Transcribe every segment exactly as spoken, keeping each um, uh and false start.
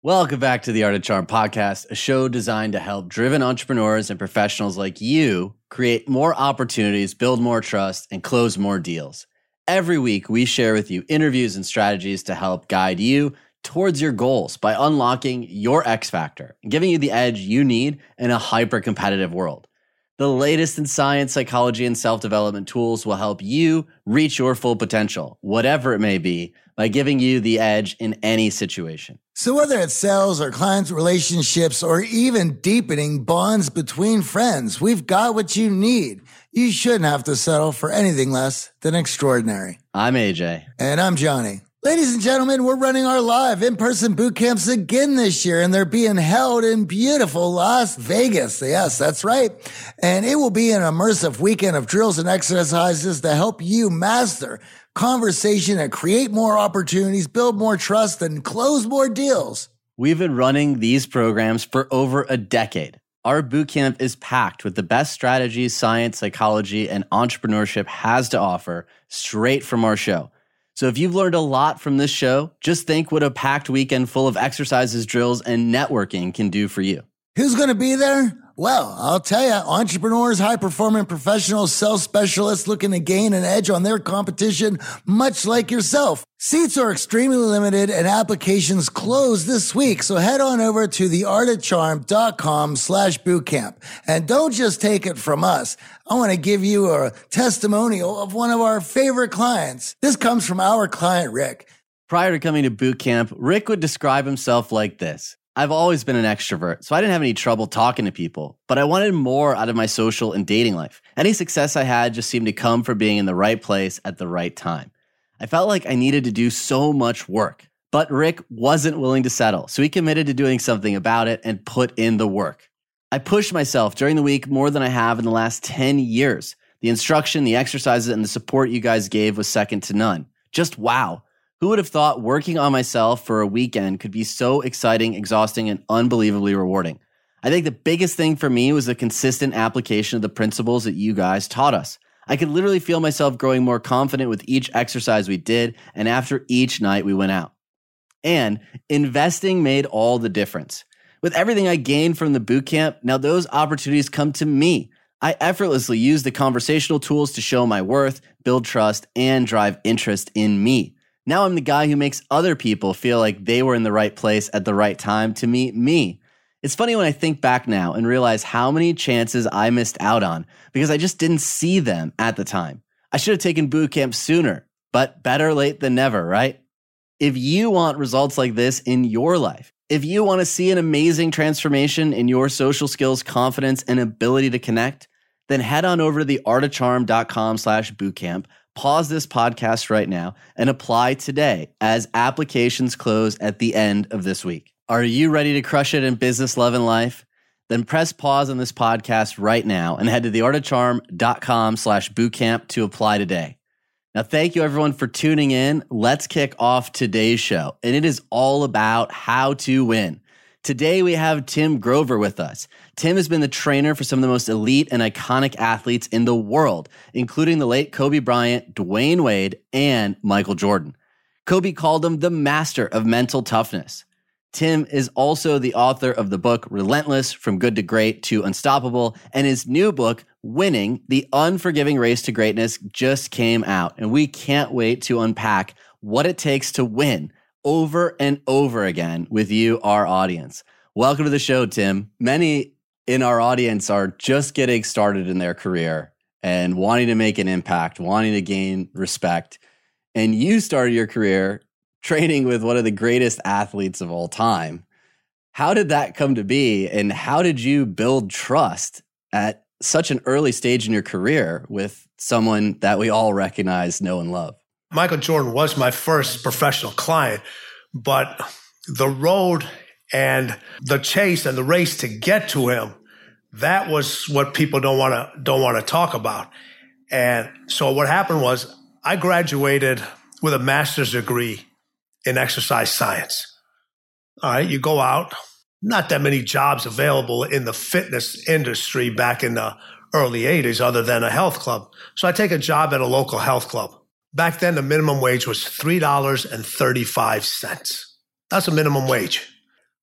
Welcome back to the Art of Charm podcast, a show designed to help driven entrepreneurs and professionals like you create more opportunities, build more trust, and close more deals. Every week, we share with you interviews and strategies to help guide you towards your goals by unlocking your X factor and giving you the edge you need in a hyper-competitive world. The latest in science, psychology, and self-development tools will help you reach your full potential, whatever it may be, by giving you the edge in any situation. So whether it's sales or client relationships or even deepening bonds between friends, we've got what you need. You shouldn't have to settle for anything less than extraordinary. I'm A J. And I'm Johnny. Ladies and gentlemen, we're running our live in-person boot camps again this year, and they're being held in beautiful Las Vegas. Yes, that's right. And it will be an immersive weekend of drills and exercises to help you master conversation and create more opportunities, build more trust, and close more deals. We've been running these programs for over a decade. Our bootcamp is packed with the best strategies, science, psychology, and entrepreneurship has to offer straight from our show. So if you've learned a lot from this show, just think what a packed weekend full of exercises, drills, and networking can do for you. Who's going to be there? Well, I'll tell you, entrepreneurs, high-performing professionals, sales specialists looking to gain an edge on their competition, much like yourself. Seats are extremely limited and applications close this week, so head on over to theartofcharm.com slash bootcamp. And don't just take it from us. I want to give you a testimonial of one of our favorite clients. This comes from our client, Rick. Prior to coming to bootcamp, Rick would describe himself like this. I've always been an extrovert, so I didn't have any trouble talking to people, but I wanted more out of my social and dating life. Any success I had just seemed to come from being in the right place at the right time. I felt like I needed to do so much work, but Rick wasn't willing to settle, so he committed to doing something about it and put in the work. I pushed myself during the week more than I have in the last ten years. The instruction, the exercises, and the support you guys gave was second to none. Just wow. Who would have thought working on myself for a weekend could be so exciting, exhausting, and unbelievably rewarding? I think the biggest thing for me was the consistent application of the principles that you guys taught us. I could literally feel myself growing more confident with each exercise we did and after each night we went out. And investing made all the difference. With everything I gained from the bootcamp, now those opportunities come to me. I effortlessly use the conversational tools to show my worth, build trust, and drive interest in me. Now I'm the guy who makes other people feel like they were in the right place at the right time to meet me. It's funny when I think back now and realize how many chances I missed out on because I just didn't see them at the time. I should have taken boot camp sooner, but better late than never, right? If you want results like this in your life, if you want to see an amazing transformation in your social skills, confidence, and ability to connect, then head on over to theartofcharm.com slash bootcamp. Pause this podcast right now and apply today as applications close at the end of this week. Are you ready to crush it in business, love, and life? Then press pause on this podcast right now and head to theartofcharm.com slash bootcamp to apply today. Now, thank you everyone for tuning in. Let's kick off today's show. And it is all about how to win. Today, we have Tim Grover with us. Tim has been the trainer for some of the most elite and iconic athletes in the world, including the late Kobe Bryant, Dwayne Wade, and Michael Jordan. Kobe called him the master of mental toughness. Tim is also the author of the book Relentless, From Good to Great to Unstoppable, and his new book, Winning, The Unforgiving Race to Greatness, just came out. And we can't wait to unpack what it takes to win over and over again with you, our audience. Welcome to the show, Tim. Many in our audience are just getting started in their career and wanting to make an impact, wanting to gain respect. And you started your career training with one of the greatest athletes of all time. How did that come to be? And how did you build trust at such an early stage in your career with someone that we all recognize, know, and love? Michael Jordan was my first professional client, but the road and the chase and the race to get to him, that was what people don't want to don't want to talk about. And so what happened was I graduated with a master's degree in exercise science. All right, you go out, not that many jobs available in the fitness industry back in the early eighties other than a health club. So I take a job at a local health club. Back then, the minimum wage was three dollars and thirty-five cents. That's a minimum wage.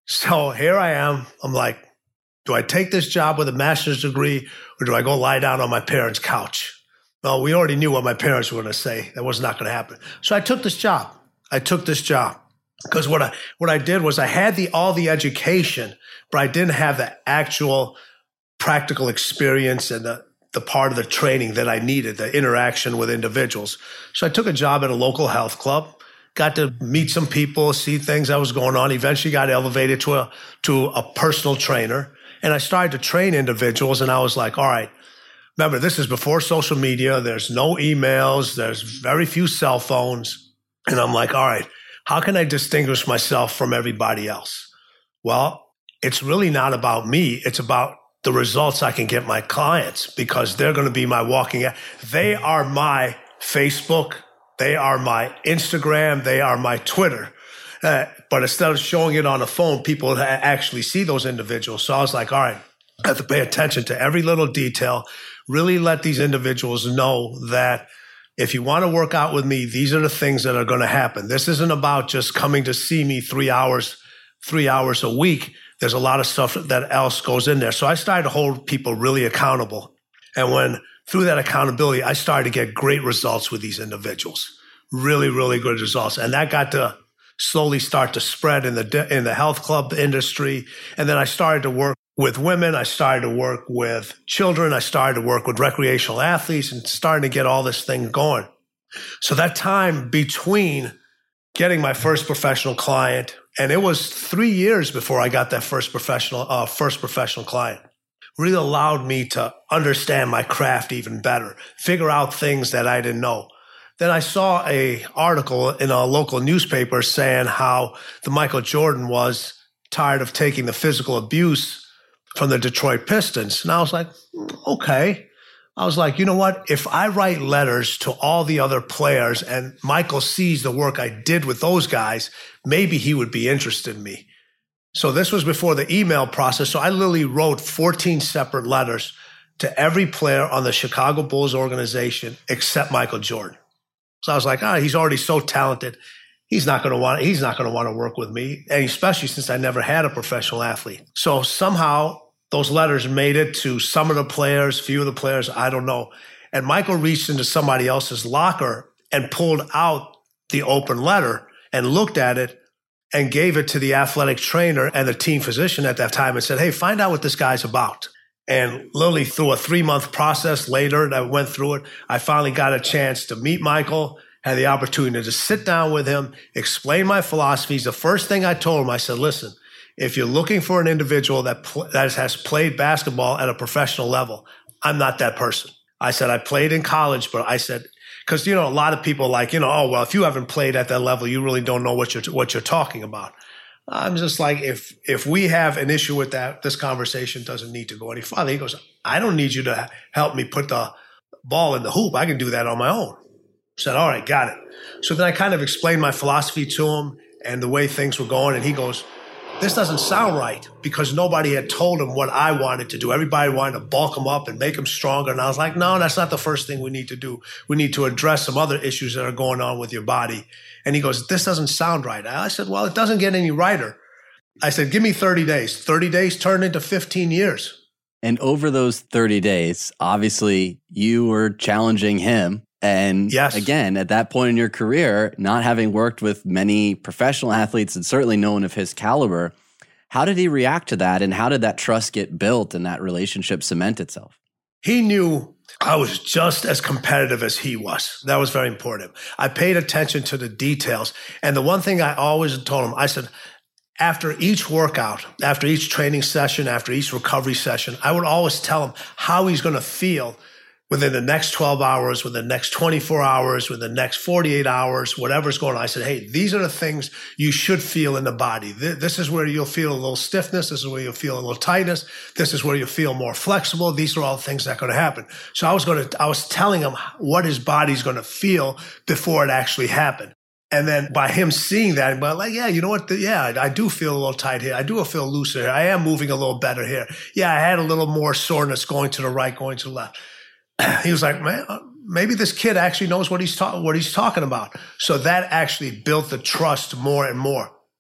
So here I am. I'm like, do I take this job with a master's degree or do I go lie down on my parents' couch? Well, we already knew what my parents were going to say. That was not going to happen. So I took this job. I took this job because what I, what I did was I had the, all the education, but I didn't have the actual practical experience and the, the part of the training that I needed, the interaction with individuals. So I took a job at a local health club, got to meet some people, see things that was going on, eventually got elevated to a, to a personal trainer. And I started to train individuals and I was like, all right, remember, this is before social media. There's no emails. There's very few cell phones. And I'm like, all right, how can I distinguish myself from everybody else? Well, it's really not about me. It's about the results I can get my clients because they're going to be my walking. They are my Facebook. They are my Instagram. They are my Twitter. Uh, but instead of showing it on the phone, people actually see those individuals. So I was like, all right, I have to pay attention to every little detail, really let these individuals know that if you want to work out with me, these are the things that are going to happen. This isn't about just coming to see me three hours, three hours a week. There's a lot of stuff that else goes in there. So I started to hold people really accountable. And when through that accountability, I started to get great results with these individuals, really, really good results. And that got to slowly start to spread in the in the health club industry. And then I started to work with women. I started to work with children. I started to work with recreational athletes and starting to get all this thing going. So that time between getting my first professional client, and it was three years before I got that first professional, uh, first professional client, really allowed me to understand my craft even better, figure out things that I didn't know. Then I saw a article in a local newspaper saying how the Michael Jordan was tired of taking the physical abuse from the Detroit Pistons. And I was like, okay. I was like, you know what? If I write letters to all the other players and Michael sees the work I did with those guys, maybe he would be interested in me. So this was before the email process. So I literally wrote fourteen separate letters to every player on the Chicago Bulls organization except Michael Jordan. So I was like, ah, oh, he's already so talented. He's not going to want, he's not going to want to work with me. And especially since I never had a professional athlete. So somehow those letters made it to some of the players, few of the players, I don't know. And Michael reached into somebody else's locker and pulled out the open letter and looked at it and gave it to the athletic trainer and the team physician at that time and said, hey, find out what this guy's about. And literally through a three-month process later that I went through it, I finally got a chance to meet Michael, had the opportunity to sit down with him, explain my philosophies. The first thing I told him, I said, listen, if you're looking for an individual that, pl- that has played basketball at a professional level, I'm not that person. I said, I played in college, but I said, because, you know, a lot of people like, you know, oh, well, if you haven't played at that level, you really don't know what you're, what you're talking about. I'm just like, if if we have an issue with that, this conversation doesn't need to go any farther. He goes, I don't need you to help me put the ball in the hoop. I can do that on my own. I said, all right, got it. So then I kind of explained my philosophy to him and the way things were going. And he goes, this doesn't sound right, because nobody had told him what I wanted to do. Everybody wanted to bulk him up and make him stronger. And I was like, no, that's not the first thing we need to do. We need to address some other issues that are going on with your body. And he goes, this doesn't sound right. I said, well, it doesn't get any righter. I said, give me thirty days. thirty days turned into fifteen years. And over those thirty days, obviously you were challenging him. And yes. Again, at that point in your career, not having worked with many professional athletes and certainly no one of his caliber, how did he react to that? And how did that trust get built and that relationship cement itself? He knew I was just as competitive as he was. That was very important. I paid attention to the details. And the one thing I always told him, I said, after each workout, after each training session, after each recovery session, I would always tell him how he's going to feel within the next twelve hours, within the next twenty-four hours, within the next forty-eight hours, whatever's going on. I said, hey, these are the things you should feel in the body. This is where you'll feel a little stiffness. This is where you'll feel a little tightness. This is where you'll feel more flexible. These are all things that are going to happen. So I was going to, I was telling him what his body's going to feel before it actually happened. And then by him seeing that, but like, yeah, you know what? Yeah, I do feel a little tight here. I do feel looser here. I am moving a little better here. Yeah, I had a little more soreness going to the right, going to the left. He was like, man, maybe this kid actually knows what he's talking what he's talking about. So that actually built the trust more and more.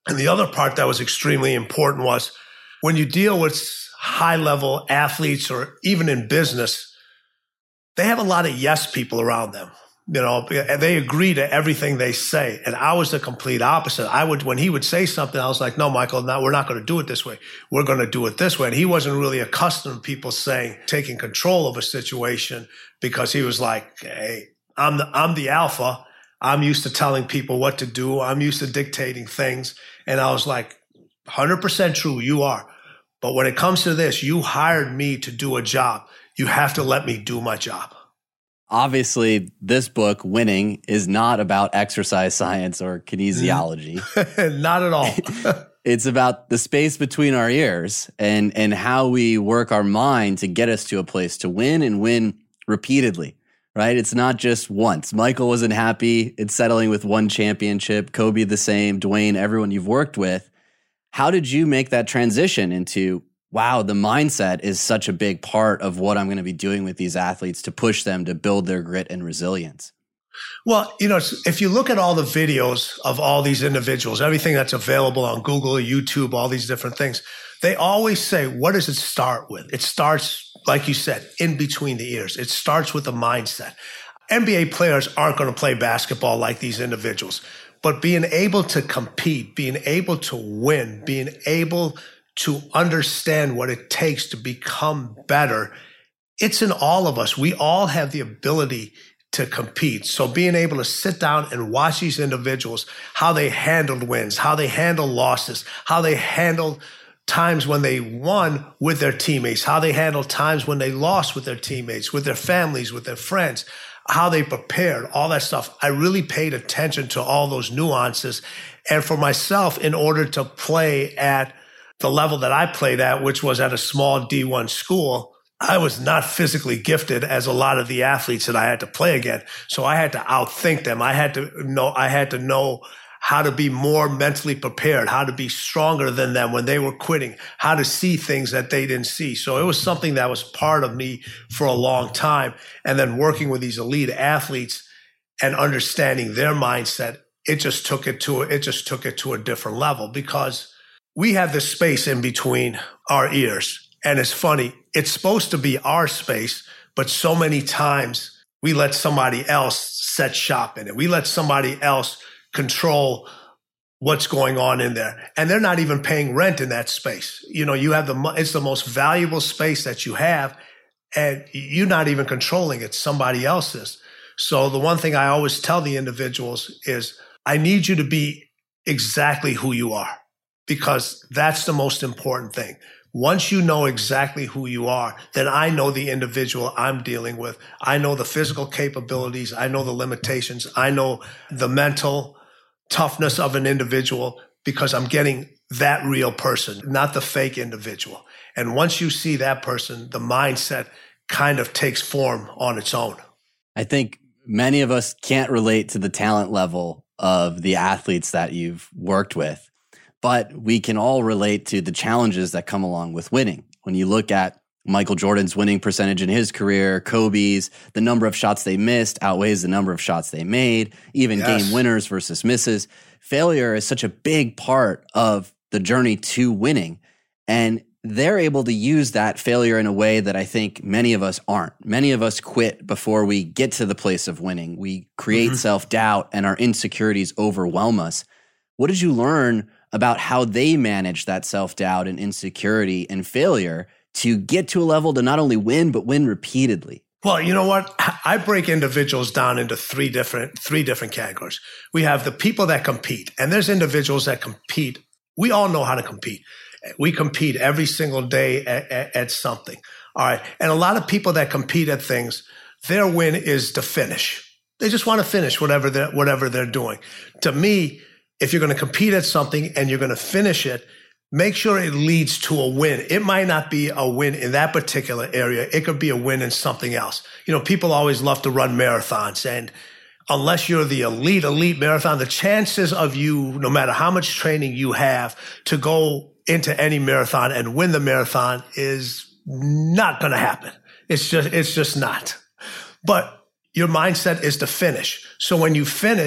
And the other part that was extremely important was when you deal with high-level athletes or even in business, they have a lot of yes people around them. You know, they agree to everything they say. And I was the complete opposite. I would, when he would say something, I was like, no, Michael, no, we're not going to do it this way. We're going to do it this way. And he wasn't really accustomed to people saying, taking control of a situation, because he was like, hey, I'm the, I'm the alpha. I'm used to telling people what to do. I'm used to dictating things. And I was like, one hundred percent true, you are. But when it comes to this, you hired me to do a job. You have to let me do my job. Obviously, this book, Winning, is not about exercise science or kinesiology. Not at all. It's about the space between our ears and, and how we work our mind to get us to a place to win and win repeatedly, right? It's not just once. Michael wasn't happy. It's settling with one championship. Kobe the same. Dwayne, everyone you've worked with. How did you make that transition into, wow, the mindset is such a big part of what I'm going to be doing with these athletes to push them to build their grit and resilience? Well, you know, if you look at all the videos of all these individuals, everything that's available on Google, YouTube, all these different things, they always say, what does it start with? It starts, like you said, in between the ears. It starts with a mindset. N B A players aren't going to play basketball like these individuals, but being able to compete, being able to win, being able to understand what it takes to become better, it's in all of us. We all have the ability to compete. So being able to sit down and watch these individuals, how they handled wins, how they handled losses, how they handled times when they won with their teammates, how they handled times when they lost with their teammates, with their families, with their friends, how they prepared, all that stuff. I really paid attention to all those nuances. And for myself, in order to play at the level that I played at, which was at a small D one school, I was not physically gifted as a lot of the athletes that I had to play against. So I had to outthink them. I had to know, I had to know how to be more mentally prepared, how to be stronger than them when they were quitting, how to see things that they didn't see. So it was something that was part of me for a long time. And then working with these elite athletes and understanding their mindset, it just took it to, it just took it to a different level, because we have this space in between our ears. And it's funny, it's supposed to be our space, but so many times we let somebody else set shop in it. We let somebody else control what's going on in there. And they're not even paying rent in that space. You know, you have the, it's the most valuable space that you have, and you're not even controlling it. Somebody else is. So the one thing I always tell the individuals is, I need you to be exactly who you are, because that's the most important thing. Once you know exactly who you are, then I know the individual I'm dealing with. I know the physical capabilities. I know the limitations. I know the mental toughness of an individual, because I'm getting that real person, not the fake individual. And once you see that person, the mindset kind of takes form on its own. I think many of us can't relate to the talent level of the athletes that you've worked with, but we can all relate to the challenges that come along with winning. When you look at Michael Jordan's winning percentage in his career, Kobe's, the number of shots they missed outweighs the number of shots they made, even yes. game winners versus misses. Failure is such a big part of the journey to winning. And they're able to use that failure in a way that I think many of us aren't. Many of us quit before we get to the place of winning. We create mm-hmm. self-doubt and our insecurities overwhelm us. What did you learn about how they manage that self-doubt and insecurity and failure to get to a level to not only win, but win repeatedly? Well, you know what? I break individuals down into three different, three different categories. We have the people that compete, and there's individuals that compete. We all know how to compete. We compete every single day at, at, at something. All right. And a lot of people that compete at things, their win is to finish. They just want to finish whatever they're, whatever they're doing. To me, if you're going to compete at something and you're going to finish it, make sure it leads to a win. It might not be a win in that particular area. It could be a win in something else. You know, people always love to run marathons, and unless you're the elite, elite marathon, the chances of you, no matter how much training you have, to go into any marathon and win the marathon is not going to happen. It's just, it's just not. But your mindset is to finish. So when you finish,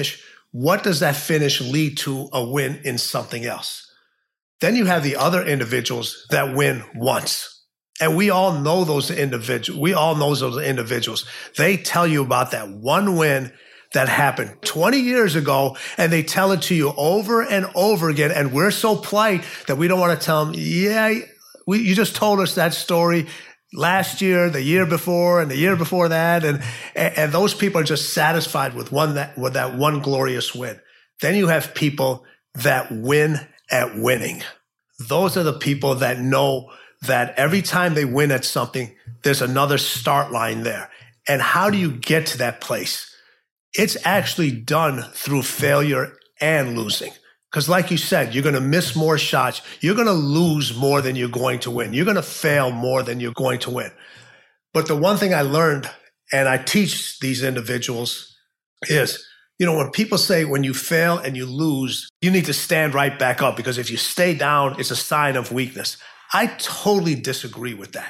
what does that finish lead to a win in something else? Then you have the other individuals that win once. And we all know those individuals. We all know those individuals. They tell you about that one win that happened twenty years ago, and they tell it to you over and over again. And we're so polite that we don't want to tell them, yeah, we, you just told us that story last year, the year before, and the year before that. And, and those people are just satisfied with one, that, with that one glorious win. Then you have people that win at winning. Those are the people that know that every time they win at something, there's another start line there. And how do you get to that place? It's actually done through failure and losing. Because like you said, you're going to miss more shots. You're going to lose more than you're going to win. You're going to fail more than you're going to win. But the one thing I learned, and I teach these individuals, is, you know, when people say when you fail and you lose, you need to stand right back up, because if you stay down, it's a sign of weakness. I totally disagree with that.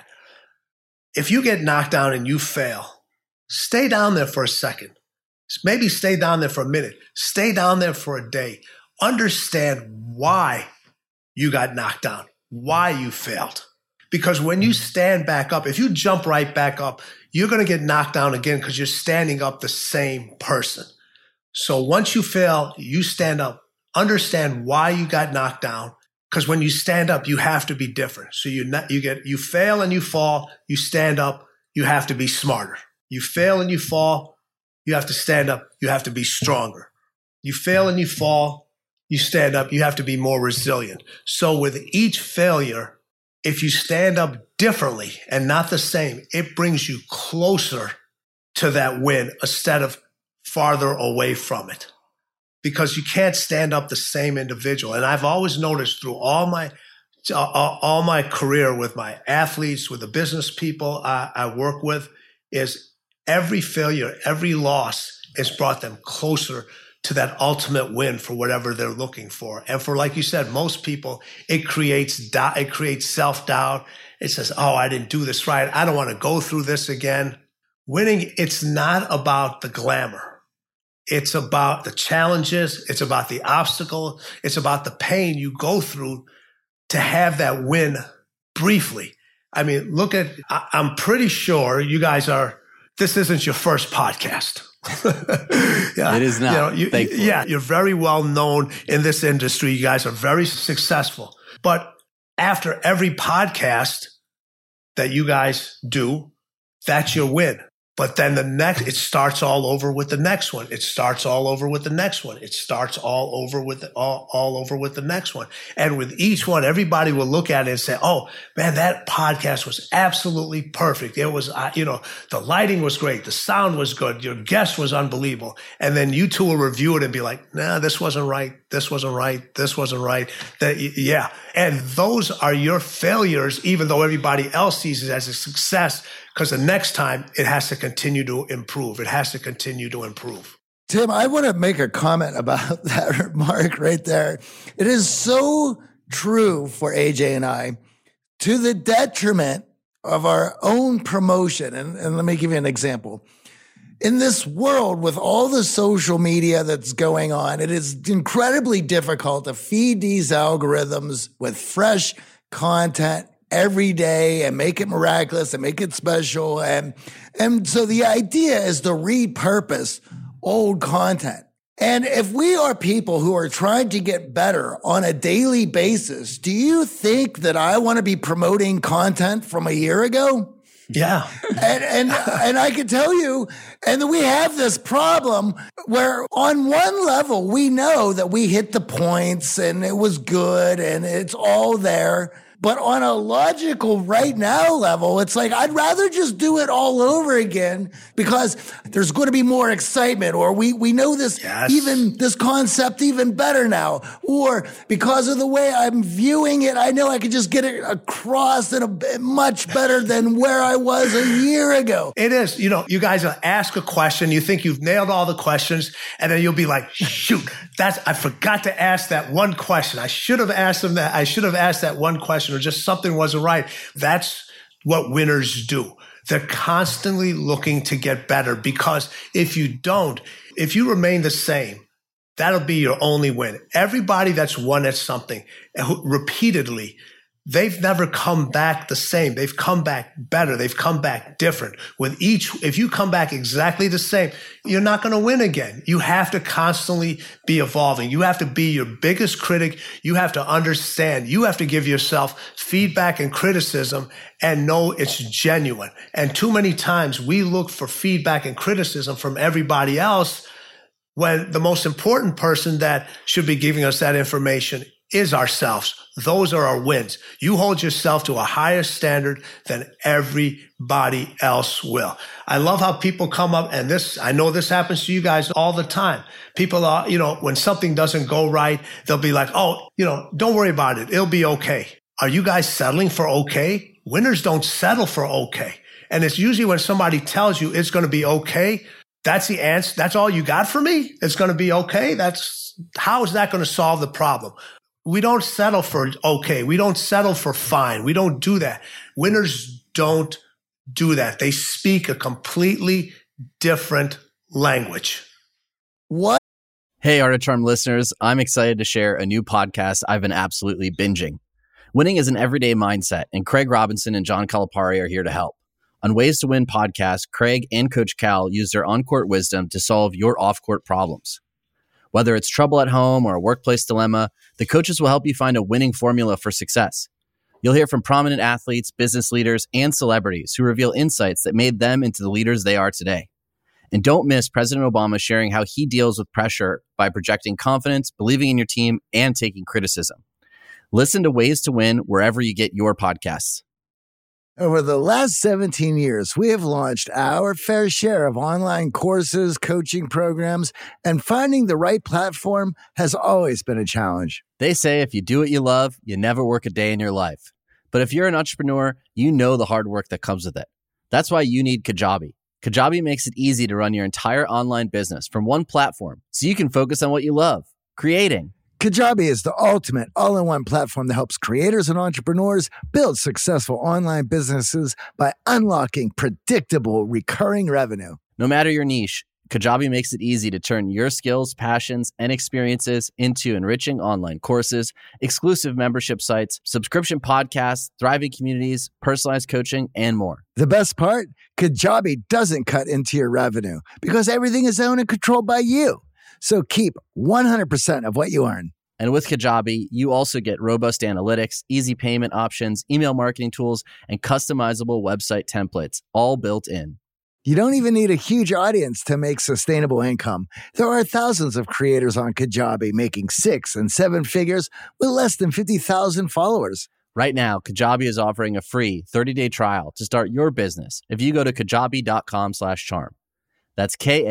If you get knocked down and you fail, stay down there for a second. Maybe stay down there for a minute. Stay down there for a day. Understand why you got knocked down, why you failed. Because when you stand back up, if you jump right back up, you're going to get knocked down again because you're standing up the same person. So once you fail, you stand up. Understand why you got knocked down. Because when you stand up, you have to be different. So you not, you get you fail and you fall. You stand up. You have to be smarter. You fail and you fall. You have to stand up. You have to be stronger. You fail and you fall. You stand up. You have to be more resilient. So with each failure, if you stand up differently and not the same, it brings you closer to that win instead of farther away from it. Because you can't stand up the same individual. And I've always noticed through all my all my career with my athletes, with the business people I, I work with, is every failure, every loss has brought them closer to that ultimate win for whatever they're looking for. And for, like you said, most people, it creates it creates self-doubt. It says, oh, I didn't do this right. I don't want to go through this again. Winning, it's not about the glamour. It's about the challenges. It's about the obstacle. It's about the pain you go through to have that win briefly. I mean, look at, I'm pretty sure you guys are, this isn't your first podcast. Yeah, it is not. You know, you, yeah, you're very well known in this industry. You guys are very successful. But after every podcast that you guys do, that's your win. But then the next, it starts all over with the next one. It starts all over with the next one. It starts all over with the, all, all over with the next one. And with each one, everybody will look at it and say, oh man, that podcast was absolutely perfect. It was, uh, you know, the lighting was great. The sound was good. Your guest was unbelievable. And then you two will review it and be like, nah, this wasn't right. This wasn't right. This wasn't right. That, yeah. And those are your failures, even though everybody else sees it as a success. Because the next time it has to continue to improve. It has to continue to improve. Tim, I want to make a comment about that remark right there. It is so true for A J and I, to the detriment of our own promotion. And, and let me give you an example. In this world with all the social media that's going on, it is incredibly difficult to feed these algorithms with fresh content every day and make it miraculous and make it special. And, and so the idea is to repurpose old content. And if we are people who are trying to get better on a daily basis, do you think that I want to be promoting content from a year ago? Yeah. and, and, and I can tell you, and we have this problem where on one level, we know that we hit the points and it was good and it's all there. But on a logical right now level, it's like, I'd rather just do it all over again because there's going to be more excitement, or we, we know this, yes. even this concept even better now, or because of the way I'm viewing it, I know I can just get it across in a much better than where I was a year ago. It is. You know, you guys ask a question, you think you've nailed all the questions, and then you'll be like, shoot, that's, I forgot to ask that one question. I should have asked them that. I should have asked that one question. Or just something wasn't right. That's what winners do. They're constantly looking to get better, because if you don't, if you remain the same, that'll be your only win. Everybody that's won at something repeatedly, they've never come back the same. They've come back better. They've come back different. With each, if you come back exactly the same, you're not going to win again. You have to constantly be evolving. You have to be your biggest critic. You have to understand. You have to give yourself feedback and criticism and know it's genuine. And too many times we look for feedback and criticism from everybody else when the most important person that should be giving us that information is ourselves. Those are our wins. You hold yourself to a higher standard than everybody else will. I love how people come up, and this, I know this happens to you guys all the time. People are, you know, when something doesn't go right, they'll be like, oh, you know, don't worry about it. It'll be okay. Are you guys settling for okay? Winners don't settle for okay. And it's usually when somebody tells you it's going to be okay, that's the answer. That's all you got for me? It's going to be okay? That's, how is that going to solve the problem? We don't settle for okay. We don't settle for fine. We don't do that. Winners don't do that. They speak a completely different language. What? Hey, Art of Charm listeners, I'm excited to share a new podcast I've been absolutely binging. Winning is an everyday mindset, and Craig Robinson and John Calipari are here to help. On Ways to Win podcast, Craig and Coach Cal use their on-court wisdom to solve your off-court problems. Whether it's trouble at home or a workplace dilemma, the coaches will help you find a winning formula for success. You'll hear from prominent athletes, business leaders, and celebrities who reveal insights that made them into the leaders they are today. And don't miss President Obama sharing how he deals with pressure by projecting confidence, believing in your team, and taking criticism. Listen to Ways to Win wherever you get your podcasts. Over the last seventeen years, we have launched our fair share of online courses, coaching programs, and finding the right platform has always been a challenge. They say if you do what you love, you never work a day in your life. But if you're an entrepreneur, you know the hard work that comes with it. That's why you need Kajabi. Kajabi makes it easy to run your entire online business from one platform so you can focus on what you love, creating. Kajabi is the ultimate all-in-one platform that helps creators and entrepreneurs build successful online businesses by unlocking predictable recurring revenue. No matter your niche, Kajabi makes it easy to turn your skills, passions, and experiences into enriching online courses, exclusive membership sites, subscription podcasts, thriving communities, personalized coaching, and more. The best part? Kajabi doesn't cut into your revenue because everything is owned and controlled by you. So keep one hundred percent of what you earn. And with Kajabi, you also get robust analytics, easy payment options, email marketing tools, and customizable website templates, all built in. You don't even need a huge audience to make sustainable income. There are thousands of creators on Kajabi making six and seven figures with less than fifty thousand followers. Right now, Kajabi is offering a free thirty-day trial to start your business if you go to kajabi.com slash charm. That's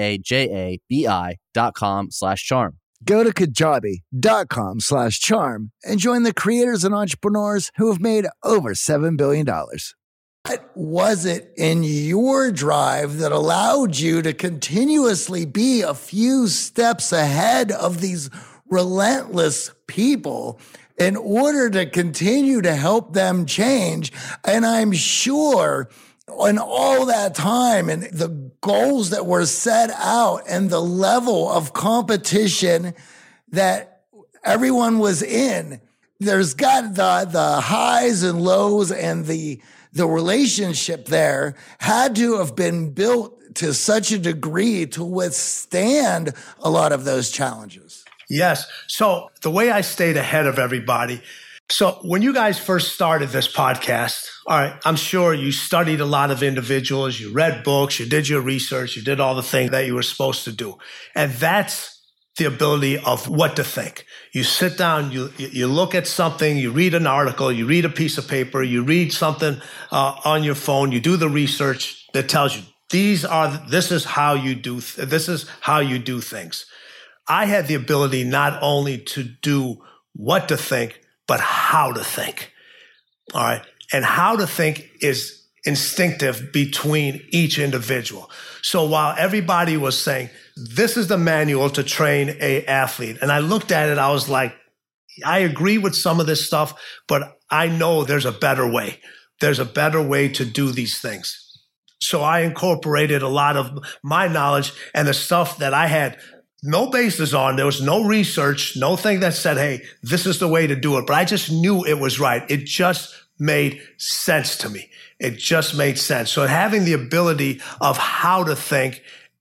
K-A-J-A-B-I dot com slash charm. Go to kajabi.com slash charm and join the creators and entrepreneurs who have made over seven billion dollars. What was it in your drive that allowed you to continuously be a few steps ahead of these relentless people in order to continue to help them change? And I'm sure in all that time and the goals that were set out and the level of competition that everyone was in, there's got the, the highs and lows, and the, the relationship there had to have been built to such a degree to withstand a lot of those challenges. Yes. So the way I stayed ahead of everybody, so when you guys first started this podcast, all right, I'm sure you studied a lot of individuals, you read books, you did your research, you did all the things that you were supposed to do. And that's the ability of what to think. You sit down, you you look at something, you read an article, you read a piece of paper, you read something uh, on your phone, you do the research that tells you these are this is how you do th- this is how you do things. I had the ability not only to do what to think, but how to think. All right. And how to think is instinctive between each individual. So while everybody was saying, this is the manual to train a athlete, and I looked at it, I was like, I agree with some of this stuff, but I know there's a better way. There's a better way to do these things. So I incorporated a lot of my knowledge and the stuff that I had no basis on. There was no research, no thing that said, hey, this is the way to do it. But I just knew it was right. It just made sense to me. It just made sense. So having the ability of how to think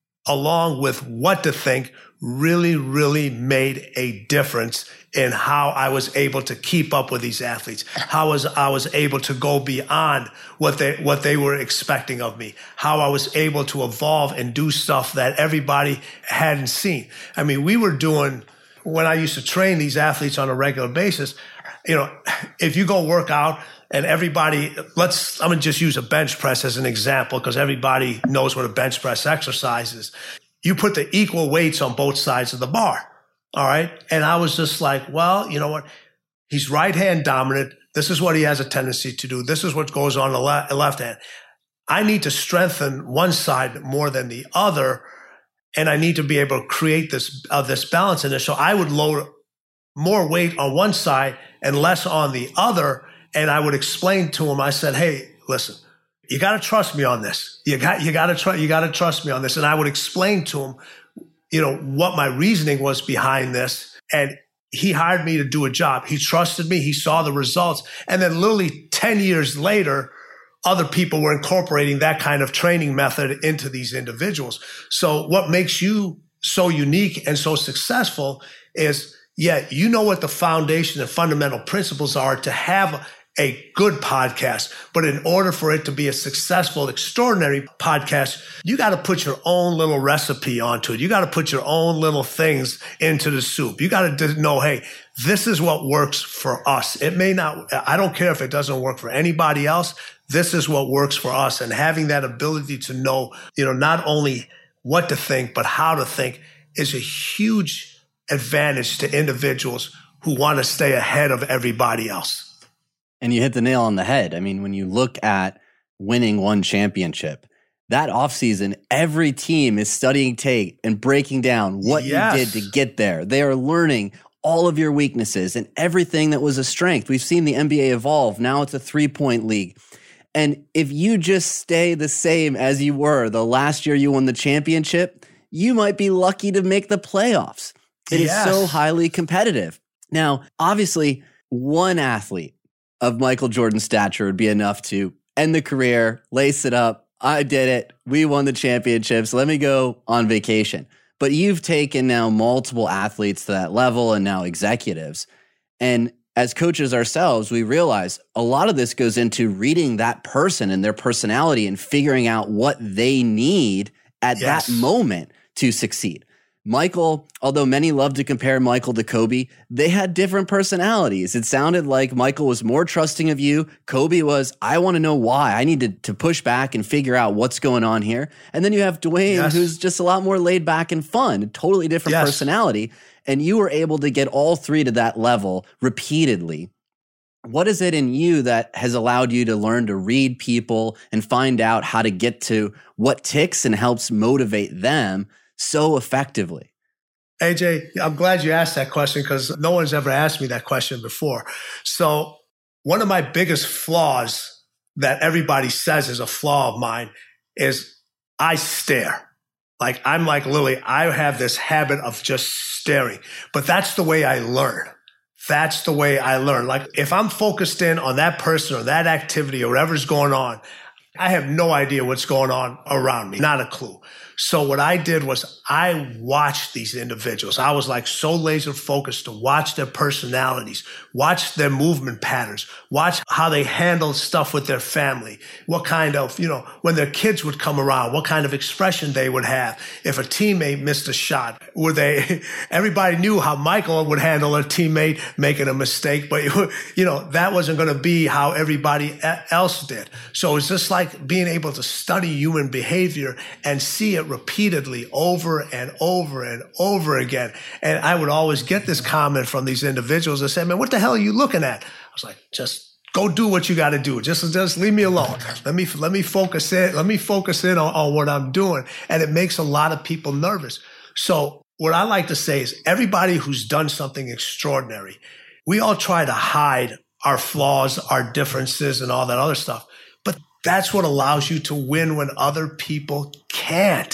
along with what to think really, really made a difference in how I was able to keep up with these athletes, how was I was able to go beyond what they what they were expecting of me, how I was able to evolve and do stuff that everybody hadn't seen. I mean, we were doing, when I used to train these athletes on a regular basis, you know, if you go work out and everybody, let's, I'm going to just use a bench press as an example because everybody knows what a bench press exercise is. You put the equal weights on both sides of the bar. All right. And I was just like, well, you know what? He's right hand dominant. This is what he has a tendency to do. This is what goes on the le- left hand. I need to strengthen one side more than the other. And I need to be able to create this, uh, this balance in there. So I would load more weight on one side and less on the other. And I would explain to him, I said, hey, listen, you got to trust me on this. You got, you got to try, you got to trust me on this. And I would explain to him, you know, what my reasoning was behind this. And he hired me to do a job. He trusted me. He saw the results. And then literally ten years later, other people were incorporating that kind of training method into these individuals. So what makes you so unique and so successful is, yeah, you know what the foundation and fundamental principles are to have a good podcast. But in order for it to be a successful, extraordinary podcast, you got to put your own little recipe onto it. You got to put your own little things into the soup. You got to know, hey, this is what works for us. It may not, I don't care if it doesn't work for anybody else. This is what works for us. And having that ability to know, you know, not only what to think, but how to think is a huge advantage to individuals who want to stay ahead of everybody else. And you hit the nail on the head. I mean, when you look at winning one championship, that offseason, every team is studying tape and breaking down what yes. you did to get there. They are learning all of your weaknesses and everything that was a strength. We've seen the N B A evolve. Now it's a three-point league. And if you just stay the same as you were the last year you won the championship, you might be lucky to make the playoffs. It yes. is so highly competitive. Now, obviously, one athlete of Michael Jordan's stature would be enough to end the career, lace it up. I did it. We won the championships. Let me go on vacation. But you've taken now multiple athletes to that level and now executives. And as coaches ourselves, we realize a lot of this goes into reading that person and their personality and figuring out what they need at yes. that moment to succeed. Michael, although many love to compare Michael to Kobe, they had different personalities. It sounded like Michael was more trusting of you. Kobe was, I want to know why. I need to, to push back and figure out what's going on here. And then you have Dwayne, yes. who's just a lot more laid back and fun, a totally different yes. personality. And you were able to get all three to that level repeatedly. What is it in you that has allowed you to learn to read people and find out how to get to what ticks and helps motivate them so effectively? A J, I'm glad you asked that question because no one's ever asked me that question before. So one of my biggest flaws that everybody says is a flaw of mine is I stare. Like I'm like Lily, I have this habit of just staring, but that's the way I learn. That's the way I learn. Like if I'm focused in on that person or that activity or whatever's going on, I have no idea what's going on around me. Not a clue. So what I did was I watched these individuals. I was like so laser focused to watch their personalities, watch their movement patterns, watch how they handled stuff with their family, what kind of, you know, when their kids would come around, what kind of expression they would have. If a teammate missed a shot, were they, everybody knew how Michael would handle a teammate making a mistake, but you know, that wasn't going to be how everybody else did. So it's just like being able to study human behavior and see it repeatedly over and over and over again. And I would always get this comment from these individuals that said, man, what the hell are you looking at? I was like, just go do what you got to do. Just, just leave me alone. Let me, let me focus in. Let me focus in on, on what I'm doing. And it makes a lot of people nervous. So what I like to say is everybody who's done something extraordinary, we all try to hide our flaws, our differences and all that other stuff. But that's what allows you to win when other people can't.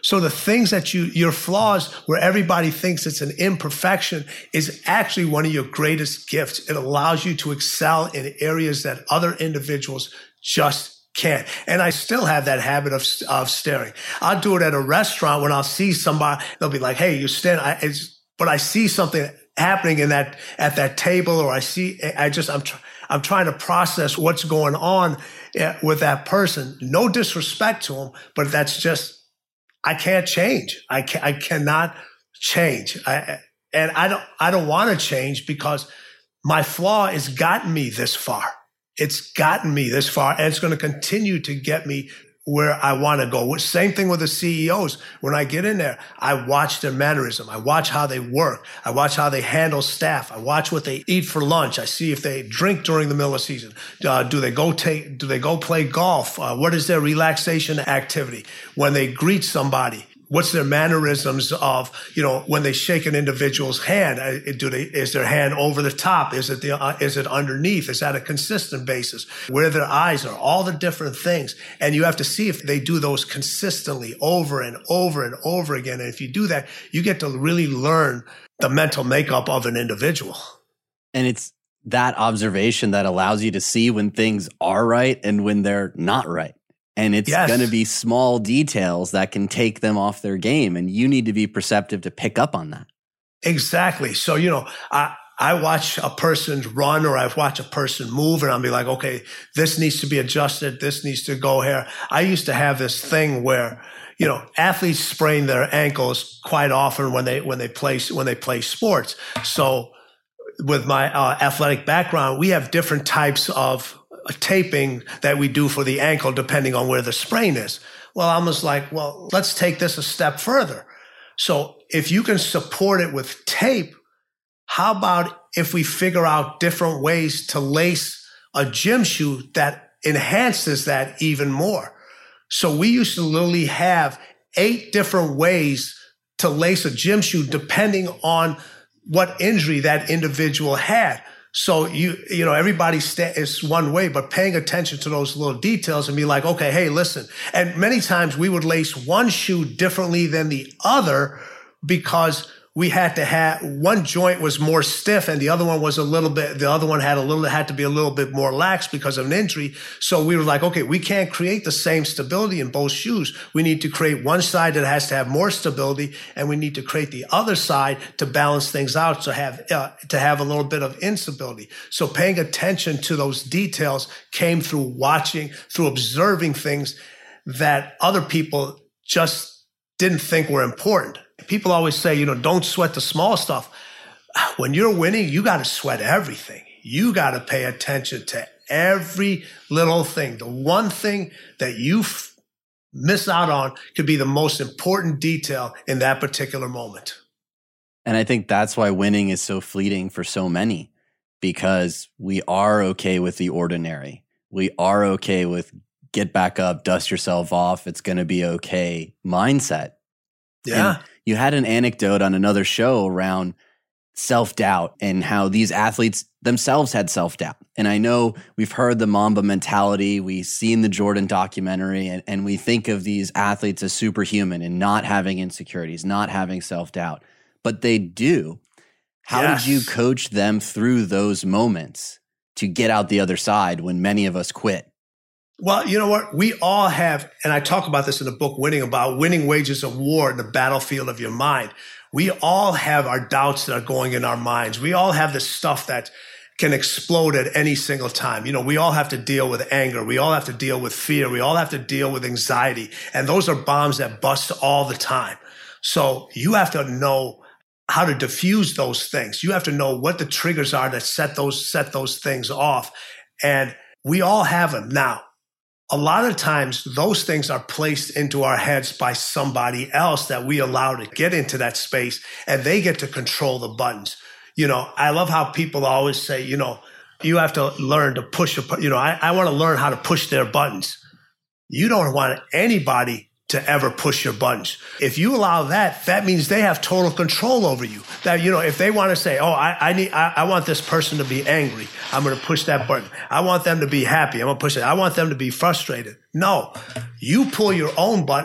So the things that you, your flaws, where everybody thinks it's an imperfection, is actually one of your greatest gifts. It allows you to excel in areas that other individuals just can't. And I still have that habit of, of staring. I'll do it at a restaurant when I'll see somebody, they'll be like, hey, you're staring. I, it's, but I see something happening in that, at that table, or I see, I just, I'm, tr- I'm trying to process what's going on with that person. No disrespect to them, but that's just, I can't change. I can, I cannot change. I, and I don't, I don't want to change because my flaw has gotten me this far. It's gotten me this far, and it's going to continue to get me where I want to go. Same thing with the C E Os. When I get in there, I watch their mannerism. I watch how they work. I watch how they handle staff. I watch what they eat for lunch. I see if they drink during the middle of season. Uh, do they go take, do they go play golf? Uh, what is their relaxation activity? When they greet somebody, what's their mannerisms of, you know, when they shake an individual's hand? Uh, do they, is their hand over the top? Is it the, uh, is it underneath? Is that a consistent basis? Where their eyes are, all the different things. And you have to see if they do those consistently over and over and over again. And if you do that, you get to really learn the mental makeup of an individual. And it's that observation that allows you to see when things are right and when they're not right. And it's yes. going to be small details that can take them off their game. And you need to be perceptive to pick up on that. Exactly. So, you know, I, I watch a person run, or I watch a person move, and I'll be like, okay, this needs to be adjusted. This needs to go here. I used to have this thing where, you know, athletes sprain their ankles quite often when they, when they play, when they play sports. So with my uh, athletic background, we have different types of taping that we do for the ankle depending on where the sprain is. Well, I was like, well, let's take this a step further. So if you can support it with tape, how about if we figure out different ways to lace a gym shoe that enhances that even more? So we used to literally have eight different ways to lace a gym shoe depending on what injury that individual had. So you, you know, everybody st- is one way, but paying attention to those little details and be like, okay, hey, listen. And many times we would lace one shoe differently than the other because we had to have, one joint was more stiff and the other one was a little bit, the other one had a little, had to be a little bit more lax because of an injury. So we were like, okay, we can't create the same stability in both shoes. We need to create one side that has to have more stability, and we need to create the other side to balance things out, to have, uh, to have a little bit of instability. So paying attention to those details came through watching, through observing things that other people just didn't think were important. People always say, you know, don't sweat the small stuff. When you're winning, you got to sweat everything. You got to pay attention to every little thing. The one thing that you f- miss out on could be the most important detail in that particular moment. And I think that's why winning is so fleeting for so many, because we are okay with the ordinary. We are okay with get back up, dust yourself off, it's going to be okay mindset. Yeah. And you had an anecdote on another show around self-doubt and how these athletes themselves had self-doubt. And I know we've heard the Mamba mentality, we've seen the Jordan documentary, and, and we think of these athletes as superhuman and not having insecurities, not having self-doubt, but they do. How yes. did you coach them through those moments to get out the other side when many of us quit? Well, you know what? We all have, and I talk about this in the book, Winning, about winning wages of war in the battlefield of your mind. We all have our doubts that are going in our minds. We all have this stuff that can explode at any single time. You know, we all have to deal with anger. We all have to deal with fear. We all have to deal with anxiety. And those are bombs that bust all the time. So you have to know how to diffuse those things. You have to know what the triggers are that set those, set those things off. And we all have them. Now, a lot of times those things are placed into our heads by somebody else that we allow to get into that space, and they get to control the buttons. You know, I love how people always say, you know, you have to learn to push, a, you know, I, I want to learn how to push their buttons. You don't want anybody to ever push your buttons. If you allow that, that means they have total control over you. That, you know, if they want to say, oh, I, I need, I, I want this person to be angry, I'm going to push that button. I want them to be happy, I'm going to push it. I want them to be frustrated. No, you pull your own buttons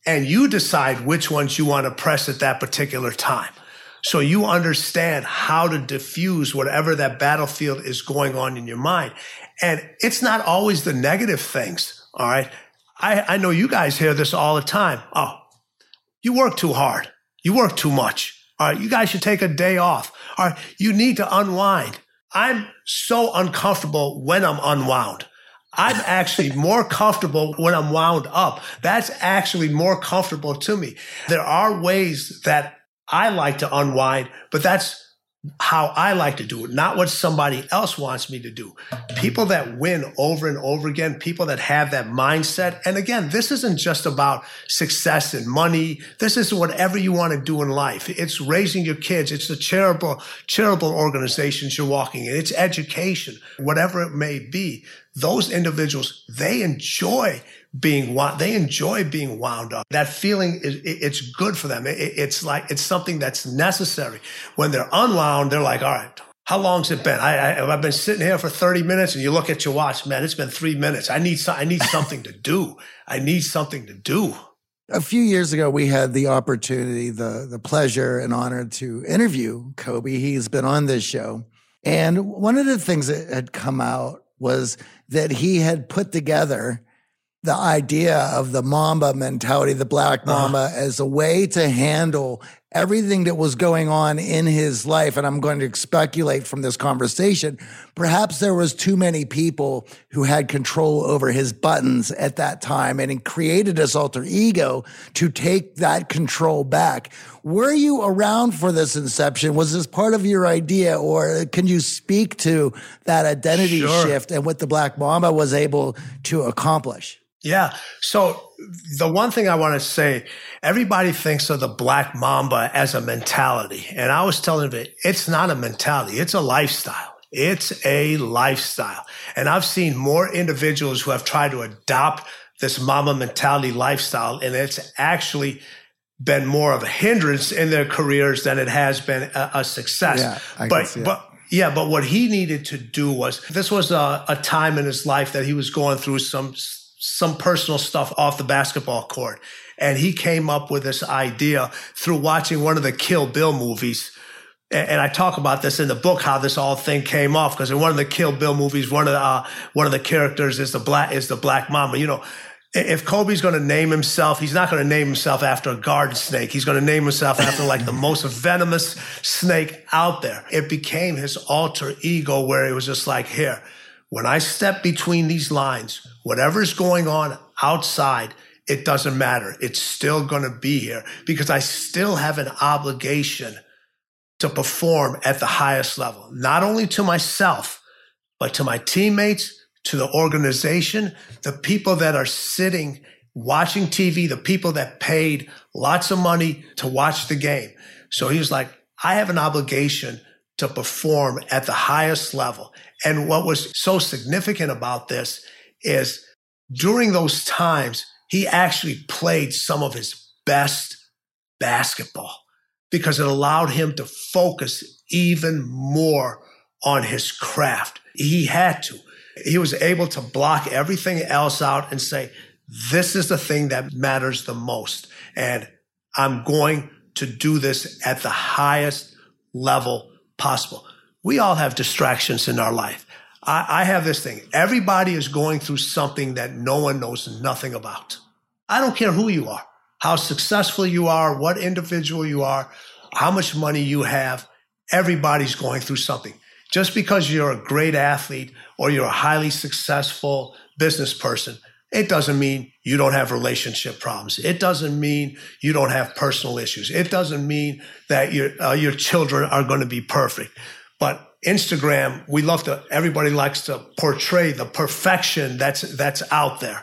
and you decide which ones you want to press at that particular time. So you understand how to diffuse whatever that battlefield is going on in your mind. And it's not always the negative things, all right? I, I know you guys hear this all the time. Oh, you work too hard. You work too much. All right, you guys should take a day off. All right, you need to unwind. I'm so uncomfortable when I'm unwound. I'm actually more comfortable when I'm wound up. That's actually more comfortable to me. There are ways that I like to unwind, but that's how I like to do it, not what somebody else wants me to do. People that win over and over again, people that have that mindset. And again, this isn't just about success and money. This is whatever you want to do in life. It's raising your kids. It's the charitable, charitable organizations you're walking in. It's education, whatever it may be. Those individuals, they enjoy being wound, they enjoy being wound up. That feeling is, it's good for them. It's like, it's something that's necessary. When they're unwound, they're like, all right, how long's it been? I, I, I've been sitting here for thirty minutes, and you look at your watch, man, it's been three minutes. I need, I need something to do. I need something to do. A few years ago, we had the opportunity, the, the pleasure and honor to interview Kobe. He's been on this show. And one of the things that had come out was that he had put together the idea of the Mamba mentality, the Black Mamba, uh-huh. as a way to handle everything that was going on in his life. And I'm going to speculate from this conversation, perhaps there was too many people who had control over his buttons at that time, and he created this alter ego to take that control back. Were you around for this inception? Was this part of your idea, or can you speak to that identity Sure. shift and what the Black Mamba was able to accomplish? Yeah. So the one thing I want to say, everybody thinks of the Black Mamba as a mentality. And I was telling them, it's not a mentality. It's a lifestyle. It's a lifestyle. And I've seen more individuals who have tried to adopt this Mamba mentality lifestyle, and it's actually been more of a hindrance in their careers than it has been a, a success. Yeah, I but, can see but, yeah, but what he needed to do was, this was a, a time in his life that he was going through some some personal stuff off the basketball court. And he came up with this idea through watching one of the Kill Bill movies. And, and I talk about this in the book, how this all thing came off, because in one of the Kill Bill movies, one of the, uh, one of the characters is the black, is the Black Mamba. You know, if Kobe's going to name himself, he's not going to name himself after a garden snake. He's going to name himself after like the most venomous snake out there. It became his alter ego, where it was just like, here, when I step between these lines, whatever's going on outside, it doesn't matter. It's still going to be here, because I still have an obligation to perform at the highest level, not only to myself, but to my teammates, to the organization, the people that are sitting watching T V, the people that paid lots of money to watch the game. So he was like, I have an obligation to perform at the highest level. And what was so significant about this is during those times, he actually played some of his best basketball, because it allowed him to focus even more on his craft. He had to. He was able to block everything else out and say, this is the thing that matters the most. And I'm going to do this at the highest level possible. We all have distractions in our life. I, I have this thing. Everybody is going through something that no one knows nothing about. I don't care who you are, how successful you are, what individual you are, how much money you have. Everybody's going through something. Just because you're a great athlete or you're a highly successful business person, it doesn't mean you don't have relationship problems. It doesn't mean you don't have personal issues. It doesn't mean that your uh, your children are going to be perfect. But Instagram, we love to, everybody likes to portray the perfection that's that's out there.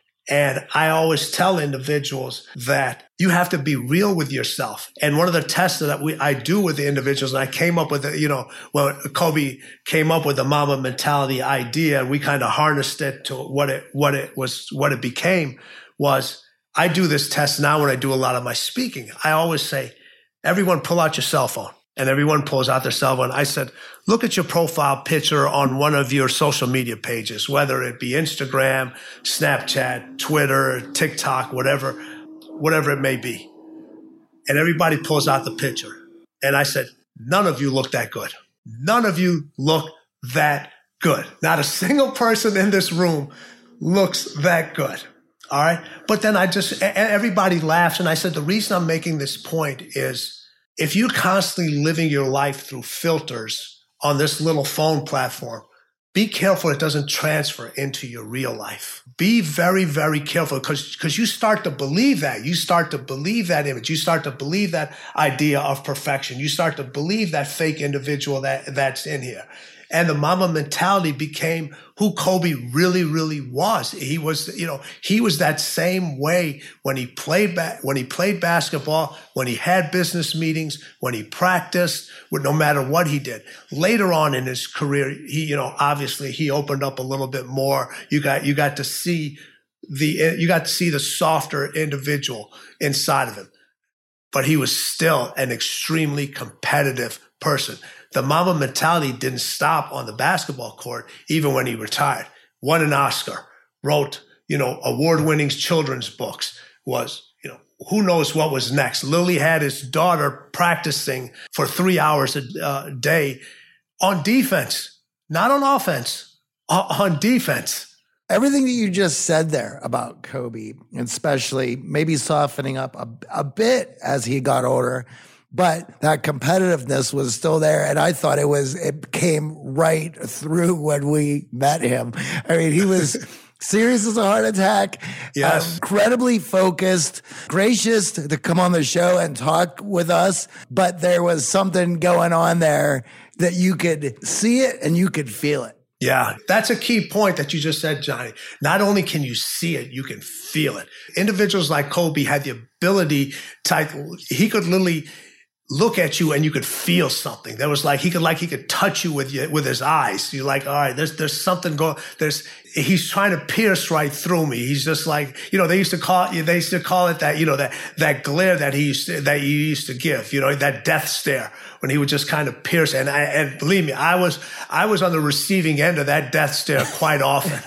And I always tell individuals that you have to be real with yourself. And one of the tests that we I do with the individuals, and I came up with, the, you know, when Kobe came up with the Mamba mentality idea, and we kind of harnessed it to what it what it was, what it became, was I do this test now when I do a lot of my speaking. I always say, everyone pull out your cell phone. And everyone pulls out their cell phone. I said, look at your profile picture on one of your social media pages, whether it be Instagram, Snapchat, Twitter, TikTok, whatever. whatever it may be. And everybody pulls out the picture. And I said, none of you look that good. None of you look that good. Not a single person in this room looks that good. All right. But then I just, everybody laughs. And I said, the reason I'm making this point is if you're constantly living your life through filters on this little phone platform, be careful it doesn't transfer into your real life. Be very, very careful because because you start to believe that. You start to believe that image. You start to believe that idea of perfection. You start to believe that fake individual that that's in here. And the Mamba mentality became who Kobe really, really was. He was, you know, he was that same way when he played ba- when he played basketball, when he had business meetings, when he practiced, with no matter what he did. Later on in his career, he, you know, obviously he opened up a little bit more. You got, you got to see the, you got to see the softer individual inside of him. But he was still an extremely competitive person. The Mamba mentality didn't stop on the basketball court, even when he retired. Won an Oscar, wrote, you know, award-winning children's books, was, you know, who knows what was next. Lily had his daughter practicing for three hours a uh, day on defense, not on offense, on defense. Everything that you just said there about Kobe, especially maybe softening up a, a bit as he got older, but that competitiveness was still there. And I thought it was, it came right through when we met him. I mean, he was serious as a heart attack, yes. uh, incredibly focused, gracious to, to come on the show and talk with us. But there was something going on there that you could see it and you could feel it. Yeah, that's a key point that you just said, Johnny. Not only can you see it, you can feel it. Individuals like Kobe had the ability to, he could literally look at you and you could feel something. There was like, he could like, he could touch you with you, with his eyes. You're like, all right, there's, there's something going, there's, he's trying to pierce right through me. He's just like, you know, they used to call it, they used to call it that, you know, that, that glare that he used to, that he used to give, you know, that death stare when he would just kind of pierce. And I, and believe me, I was, I was on the receiving end of that death stare quite often.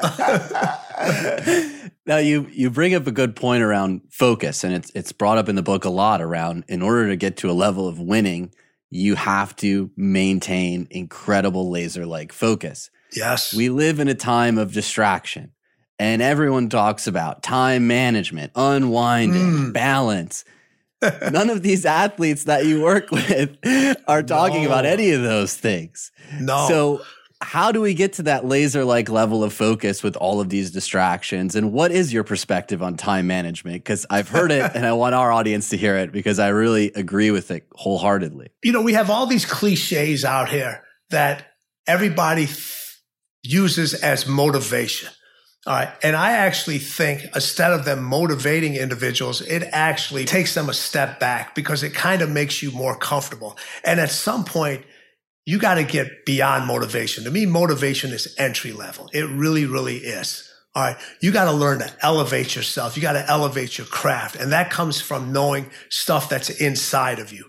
Now you you bring up a good point around focus, and it's it's brought up in the book a lot around in order to get to a level of winning, you have to maintain incredible laser-like focus. Yes. We live in a time of distraction, and everyone talks about time management, unwinding, mm. balance. None of these athletes that you work with are talking no. about any of those things. No. So how do we get to that laser-like level of focus with all of these distractions? And what is your perspective on time management? Because I've heard it and I want our audience to hear it because I really agree with it wholeheartedly. You know, we have all these cliches out here that everybody th- uses as motivation. All right. And I actually think instead of them motivating individuals, it actually takes them a step back because it kind of makes you more comfortable. And at some point, you got to get beyond motivation. To me, motivation is entry level. It really, really is. All right. You got to learn to elevate yourself. You got to elevate your craft. And that comes from knowing stuff that's inside of you.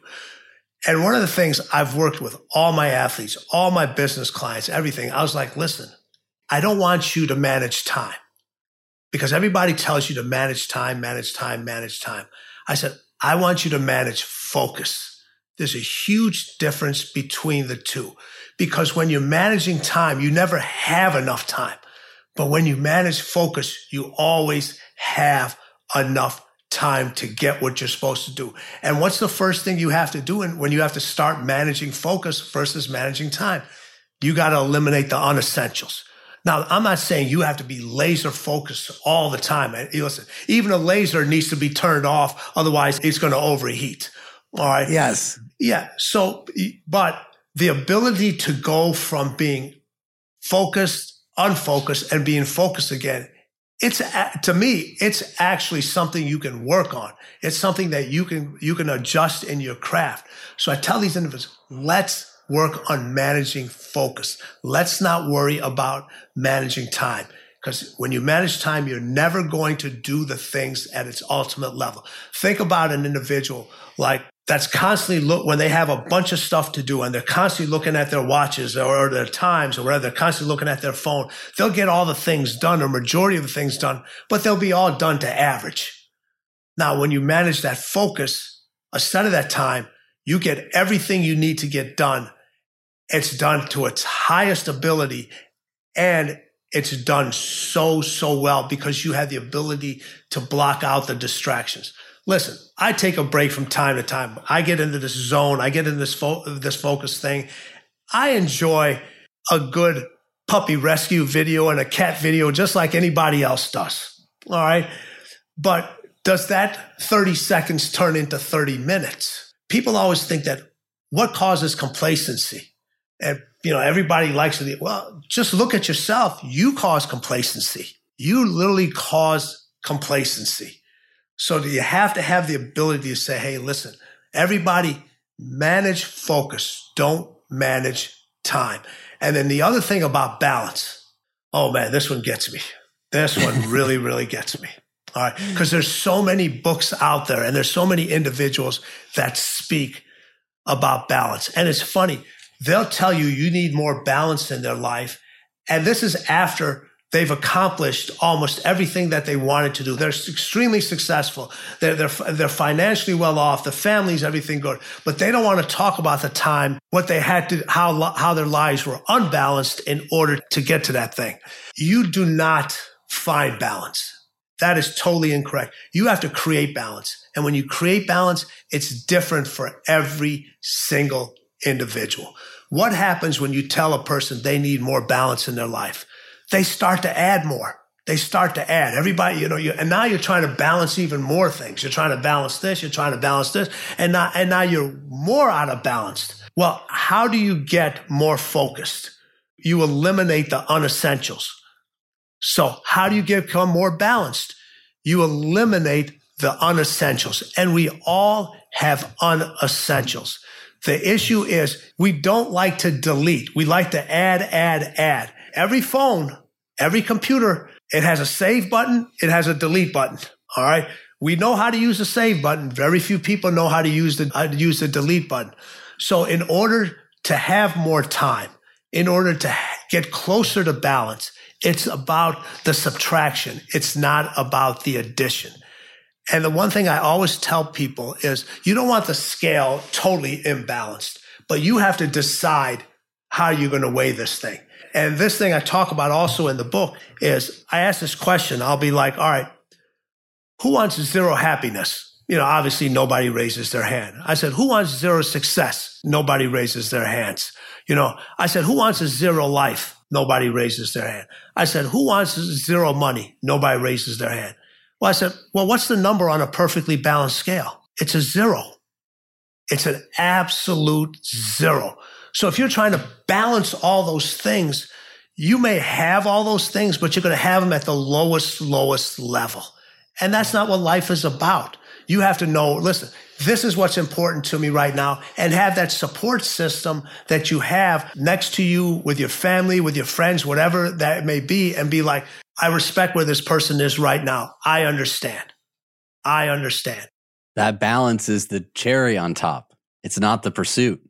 And one of the things I've worked with all my athletes, all my business clients, everything, I was like, listen, I don't want you to manage time because everybody tells you to manage time, manage time, manage time. I said, I want you to manage focus. There's a huge difference between the two because when you're managing time, you never have enough time. But when you manage focus, you always have enough time to get what you're supposed to do. And what's the first thing you have to do when you have to start managing focus versus managing time? You got to eliminate the unessentials. Now, I'm not saying you have to be laser focused all the time. Listen, even a laser needs to be turned off. Otherwise, it's going to overheat. All right. Yes. Yeah. So, but the ability to go from being focused, unfocused, and being focused again, it's, to me, it's actually something you can work on. It's something that you can, you can adjust in your craft. So I tell these individuals, let's work on managing focus. Let's not worry about managing time. Because when you manage time, you're never going to do the things at its ultimate level. Think about an individual like that's constantly look when they have a bunch of stuff to do and they're constantly looking at their watches or, or their times or whatever. They're constantly looking at their phone. They'll get all the things done or majority of the things done, but they'll be all done to average. Now, when you manage that focus, instead of that time, you get everything you need to get done. It's done to its highest ability, and it's done so, so well because you have the ability to block out the distractions. Listen, I take a break from time to time. I get into this zone. I get into this fo- this focus thing. I enjoy a good puppy rescue video and a cat video just like anybody else does. All right. But does that thirty seconds turn into thirty minutes? People always think that what causes complacency? And, you know, everybody likes to, well, just look at yourself. You cause complacency. You literally cause complacency. So you have to have the ability to say, hey, listen, everybody manage focus. Don't manage time. And then the other thing about balance. Oh man, this one gets me. This one really, really gets me. All right. Because there's so many books out there and there's so many individuals that speak about balance. And it's funny. They'll tell you you need more balance in their life. And this is after they've accomplished almost everything that they wanted to do. They're extremely successful. They're, they're, they're financially well off. The family's everything good. But they don't want to talk about the time, what they had to, how, how their lives were unbalanced in order to get to that thing. You do not find balance. That is totally incorrect. You have to create balance. And when you create balance, it's different for every single individual. What happens when you tell a person they need more balance in their life? They start to add more. They start to add. Everybody, you know, you, and now you're trying to balance even more things. You're trying to balance this. You're trying to balance this. And now, and now you're more out of balance. Well, how do you get more focused? You eliminate the unessentials. So how do you get, become more balanced? You eliminate the unessentials. And we all have unessentials. The issue is we don't like to delete. We like to add, add, add. Every phone, every computer, it has a save button. It has a delete button. All right. We know how to use the save button. Very few people know how to use the, how to use the delete button. So in order to have more time, in order to get closer to balance, it's about the subtraction. It's not about the addition. And the one thing I always tell people is you don't want the scale totally imbalanced, but you have to decide how you're going to weigh this thing. And this thing I talk about also in the book is I ask this question. I'll be like, all right, who wants zero happiness? You know, obviously nobody raises their hand. I said, who wants zero success? Nobody raises their hands. You know, I said, who wants a zero life? Nobody raises their hand. I said, who wants zero money? Nobody raises their hand. Well, I said, well, what's the number on a perfectly balanced scale? It's a zero. It's an absolute zero. So if you're trying to balance all those things, you may have all those things, but you're going to have them at the lowest, lowest level. And that's not what life is about. You have to know, listen, this is what's important to me right now, and have that support system that you have next to you with your family, with your friends, whatever that may be, and be like, I respect where this person is right now. I understand. I understand. That balance is the cherry on top. It's not the pursuit.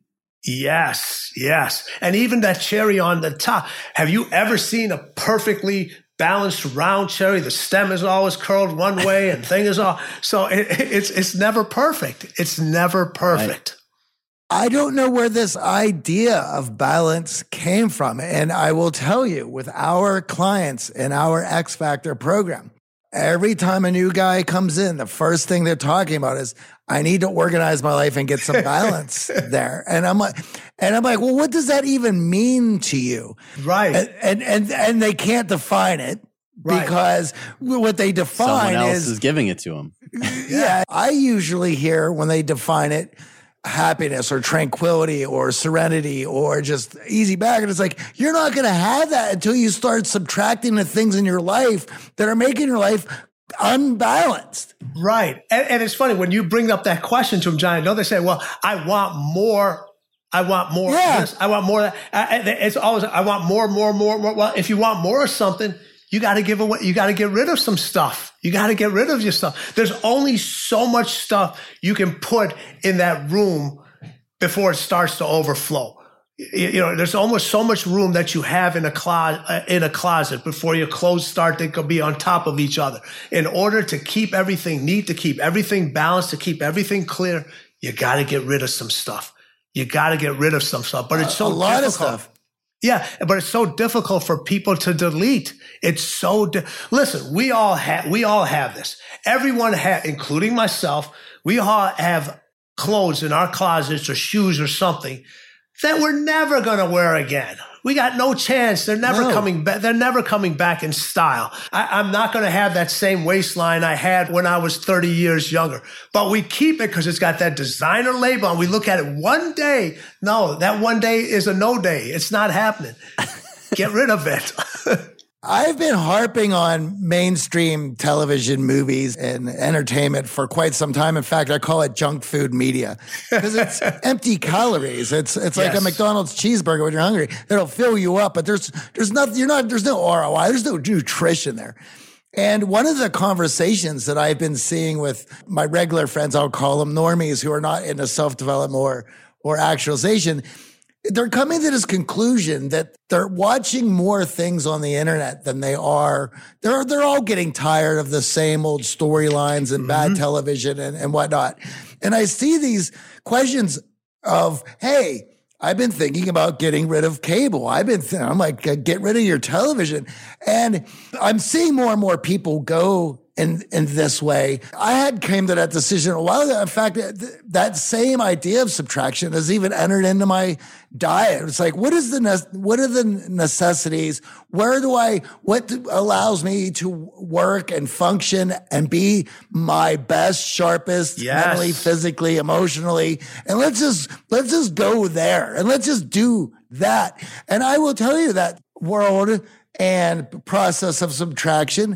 Yes, yes. And even that cherry on the top. Have you ever seen a perfectly balanced round cherry? The stem is always curled one way and thing is all. So it, it's it's never perfect. It's never perfect. I don't know where this idea of balance came from. And I will tell you, with our clients in our X Factor program, every time a new guy comes in, the first thing they're talking about is, I need to organize my life and get some balance there. And I'm like, and I'm like, well, what does that even mean to you? Right. And and and, and they can't define it right. because what they define Someone else is, is giving it to them. Yeah. I usually hear when they define it, happiness or tranquility or serenity or just easy back. And it's like, you're not going to have that until you start subtracting the things in your life that are making your life unbalanced. Right. And, and it's funny when you bring up that question to them, John, I know they say, well, I want more. I want more. Yeah. Of this. I want more. It's always, I want more, more, more, more. Well, if you want more of something, you got to give away, you got to get rid of some stuff. You got to get rid of your stuff. There's only so much stuff you can put in that room before it starts to overflow. you know, there's almost so much room that you have in a closet, in a closet before your clothes start. They could be on top of each other. In order to keep everything neat, to keep everything balanced, to keep everything clear, you got to get rid of some stuff. You got to get rid of some stuff. But it's so a lot difficult. of stuff. Yeah, but it's so difficult for people to delete. It's so di- listen. We all have we all have this. Everyone has, including myself. We all have clothes in our closets or shoes or something that we're never going to wear again. We got no chance. They're never No. coming back. They're never coming back in style. I, I'm not going to have that same waistline I had when I was thirty years younger. But we keep it because it's got that designer label, and we look at it one day. No, that one day is a no day. It's not happening. Get rid of it. I've been harping on mainstream television, movies, and entertainment for quite some time. In fact, I call it junk food media because it's empty calories. It's it's like Yes. a McDonald's cheeseburger when you're hungry. It'll fill you up, but there's there's nothing. You're not. There's no R O I. There's no nutrition there. And one of the conversations that I've been seeing with my regular friends, I'll call them normies, who are not into self-development or or actualization, they're coming to this conclusion that they're watching more things on the internet than they are. They're, they're all getting tired of the same old storylines and bad television and, and whatnot. And I see these questions of, hey, I've been thinking about getting rid of cable. I've been, th- I'm like, get rid of your television. And I'm seeing more and more people go in, in this way. I had came to that decision a while ago. In fact, th- that same idea of subtraction has even entered into my diet. It's like, what is the, ne- what are the necessities? Where do I, what do- allows me to work and function and be my best, sharpest, Yes. mentally, physically, emotionally? And let's just, let's just go there and let's just do that. And I will tell you that world and process of subtraction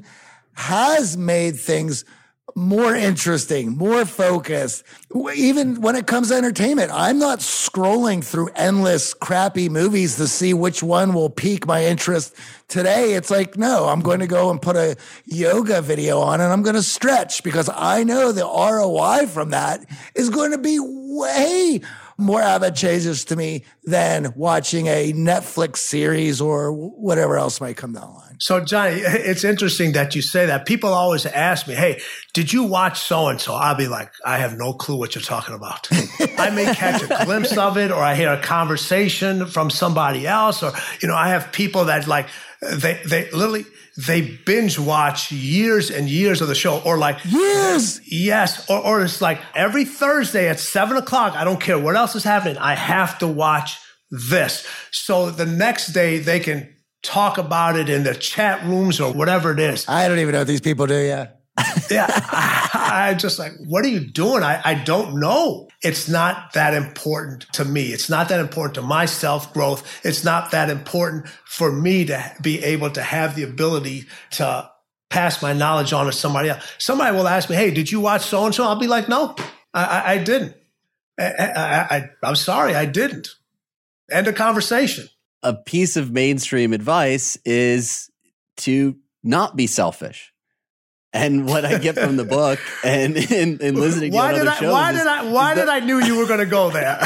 has made things more interesting, more focused. Even when it comes to entertainment, I'm not scrolling through endless crappy movies to see which one will pique my interest today. It's like, no, I'm going to go and put a yoga video on and I'm going to stretch because I know the R O I from that is going to be way more advantageous to me than watching a Netflix series or whatever else might come down the line. So, Johnny, it's interesting that you say that. People always ask me, hey, did you watch so-and-so? I'll be like, I have no clue what you're talking about. I may catch a glimpse of it, or I hear a conversation from somebody else, or, you know, I have people that like, they, they literally, they binge watch years and years of the show, or like Years. yes, or, or it's like every Thursday at seven o'clock, I don't care what else is happening, I have to watch this. So the next day they can talk about it in the chat rooms or whatever it is. I don't even know what these people do. Yeah. Yeah, I, I just like, what are you doing? I, I don't know. It's not that important to me. It's not that important to my self-growth. It's not that important for me to be able to have the ability to pass my knowledge on to somebody else. Somebody will ask me, hey, did you watch so-and-so? I'll be like, no, I, I, I didn't. I, I, I, I'm sorry, I didn't. End of conversation. A piece of mainstream advice is to not be selfish. And what I get from the book and in, in listening to Why other did I? shows Why is, did I? Why is did I knew you were going to go there?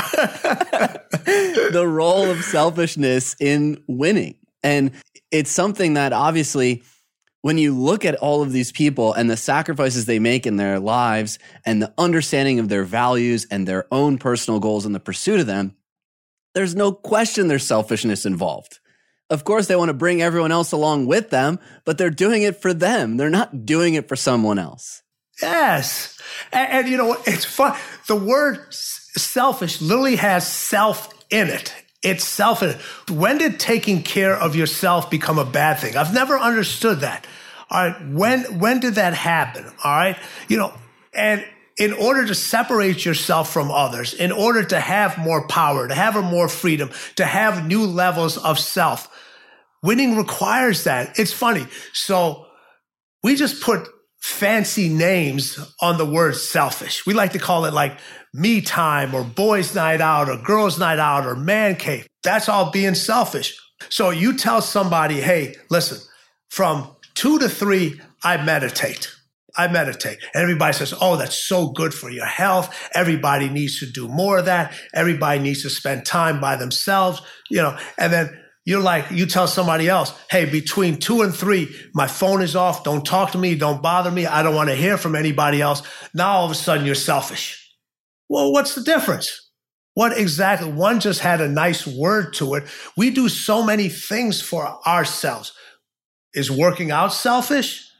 the role of selfishness in winning. And it's something that obviously, when you look at all of these people and the sacrifices they make in their lives and the understanding of their values and their own personal goals in the pursuit of them, there's no question there's selfishness involved. Of course, they want to bring everyone else along with them, but they're doing it for them. They're not doing it for someone else. Yes. And, and you know, it's fun. The word s- selfish literally has self in it. It's self in it. When did taking care of yourself become a bad thing? I've never understood that. All right. When, when did that happen? All right. You know, and in order to separate yourself from others, in order to have more power, to have more freedom, to have new levels of self, winning requires that. It's funny. So we just put fancy names on the word selfish. We like to call it like me time or boys night out or girls night out or man cave. That's all being selfish. So you tell somebody, hey, listen, from two to three, I meditate. I meditate. And everybody says, oh, that's so good for your health. Everybody needs to do more of that. Everybody needs to spend time by themselves, you know, and then you're like, you tell somebody else, hey, between two and three, my phone is off. Don't talk to me. Don't bother me. I don't want to hear from anybody else. Now all of a sudden you're selfish. Well, what's the difference? What exactly? One just had a nice word to it. We do so many things for ourselves. Is working out selfish?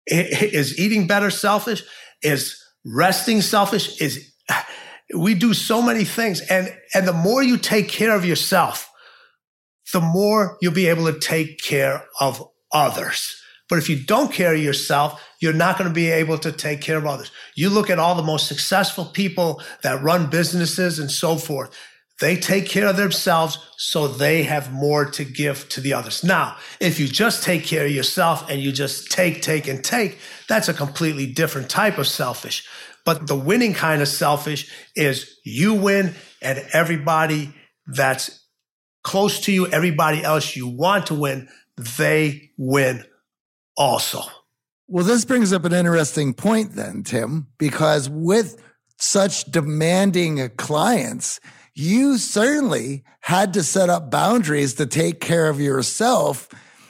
Is eating better selfish? Is resting selfish? Is we do so many things. And, and the more you take care of yourself, the more you'll be able to take care of others. But if you don't care of yourself, you're not going to be able to take care of others. You look at all the most successful people that run businesses and so forth. They take care of themselves so they have more to give to the others. Now, if you just take care of yourself and you just take, take, and take, that's a completely different type of selfish. But the winning kind of selfish is you win and everybody that's close to you, everybody else you want to win, they win also. Well, this brings up an interesting point then, Tim, because with such demanding clients, you certainly had to set up boundaries to take care of yourself,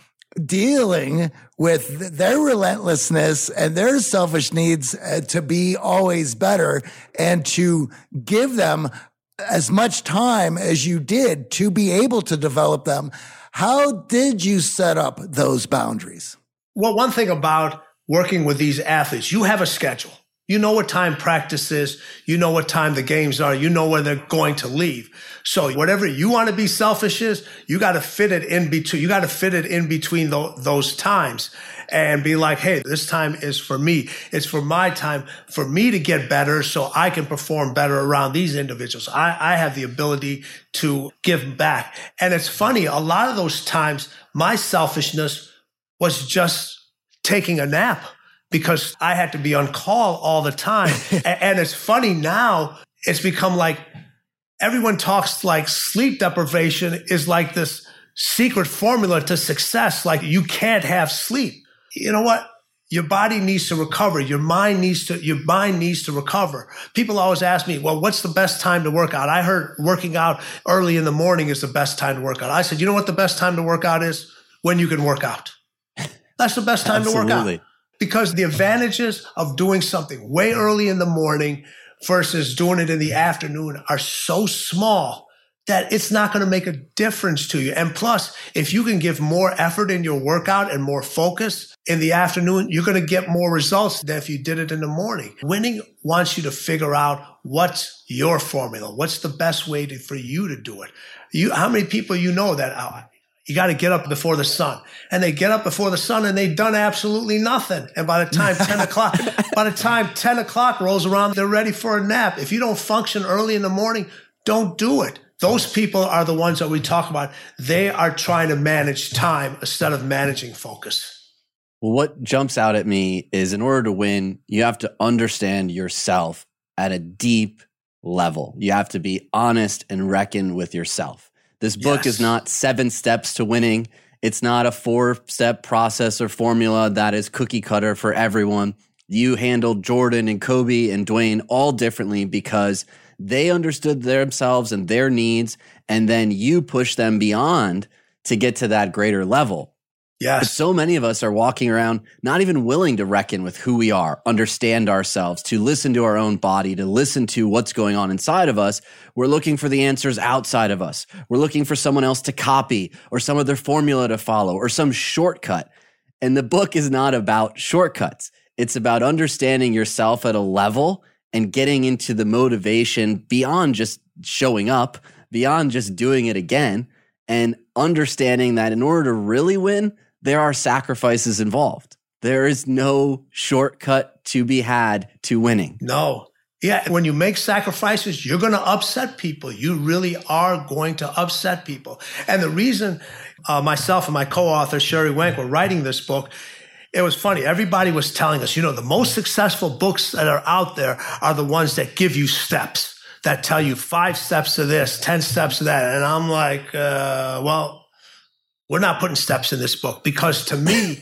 dealing with their relentlessness and their selfish needs to be always better and to give them as much time as you did to be able to develop them. How did you set up those boundaries? Well, one thing about working with these athletes, you have a schedule. You know what time practice is. You know what time the games are. You know when they're going to leave. So whatever you want to be selfish is, you got to fit it in between. You got to fit it in between th- those times and be like, hey, this time is for me. It's for my time, for me to get better so I can perform better around these individuals. I, I have the ability to give back. And it's funny, a lot of those times, my selfishness was just taking a nap, because I had to be on call all the time. And it's funny now, it's become like everyone talks like sleep deprivation is like this secret formula to success. Like you can't have sleep. You know what? Your body needs to recover. Your mind needs to, your mind needs to recover. People always ask me, well, what's the best time to work out? I heard working out early in the morning is the best time to work out. I said, you know what the best time to work out is? When you can work out. That's the best time Absolutely. to work out. Because the advantages of doing something way early in the morning versus doing it in the afternoon are so small that it's not going to make a difference to you. And plus, if you can give more effort in your workout and more focus in the afternoon, you're going to get more results than if you did it in the morning. Winning wants you to figure out what's your formula. What's the best way to, for you to do it? You, how many people you know that uh, you got to get up before the sun, and they get up before the sun and they've done absolutely nothing. And by the time ten o'clock, by the time ten o'clock rolls around, they're ready for a nap. If you don't function early in the morning, don't do it. Those people are the ones that we talk about. They are trying to manage time instead of managing focus. Well, what jumps out at me is in order to win, you have to understand yourself at a deep level. You have to be honest and reckon with yourself. This book Yes. is not seven steps to winning. It's not a four-step process or formula that is cookie cutter for everyone. You handled Jordan and Kobe and Dwayne all differently because they understood themselves and their needs, and then you push them beyond to get to that greater level. But Yes. so many of us are walking around not even willing to reckon with who we are, understand ourselves, to listen to our own body, to listen to what's going on inside of us. We're looking for the answers outside of us. We're looking for someone else to copy or some other formula to follow or some shortcut. And the book is not about shortcuts. It's about understanding yourself at a level and getting into the motivation beyond just showing up, beyond just doing it again, and understanding that in order to really win, there are sacrifices involved. There is no shortcut to be had to winning. No. Yeah. When you make sacrifices, you're going to upset people. You really are going to upset people. And the reason uh, myself and my co-author, Sherry Wenk, were writing this book, it was funny. Everybody was telling us, you know, the most successful books that are out there are the ones that give you steps, that tell you five steps to this, ten steps to that. And I'm like, uh, well, we're not putting steps in this book, because to me,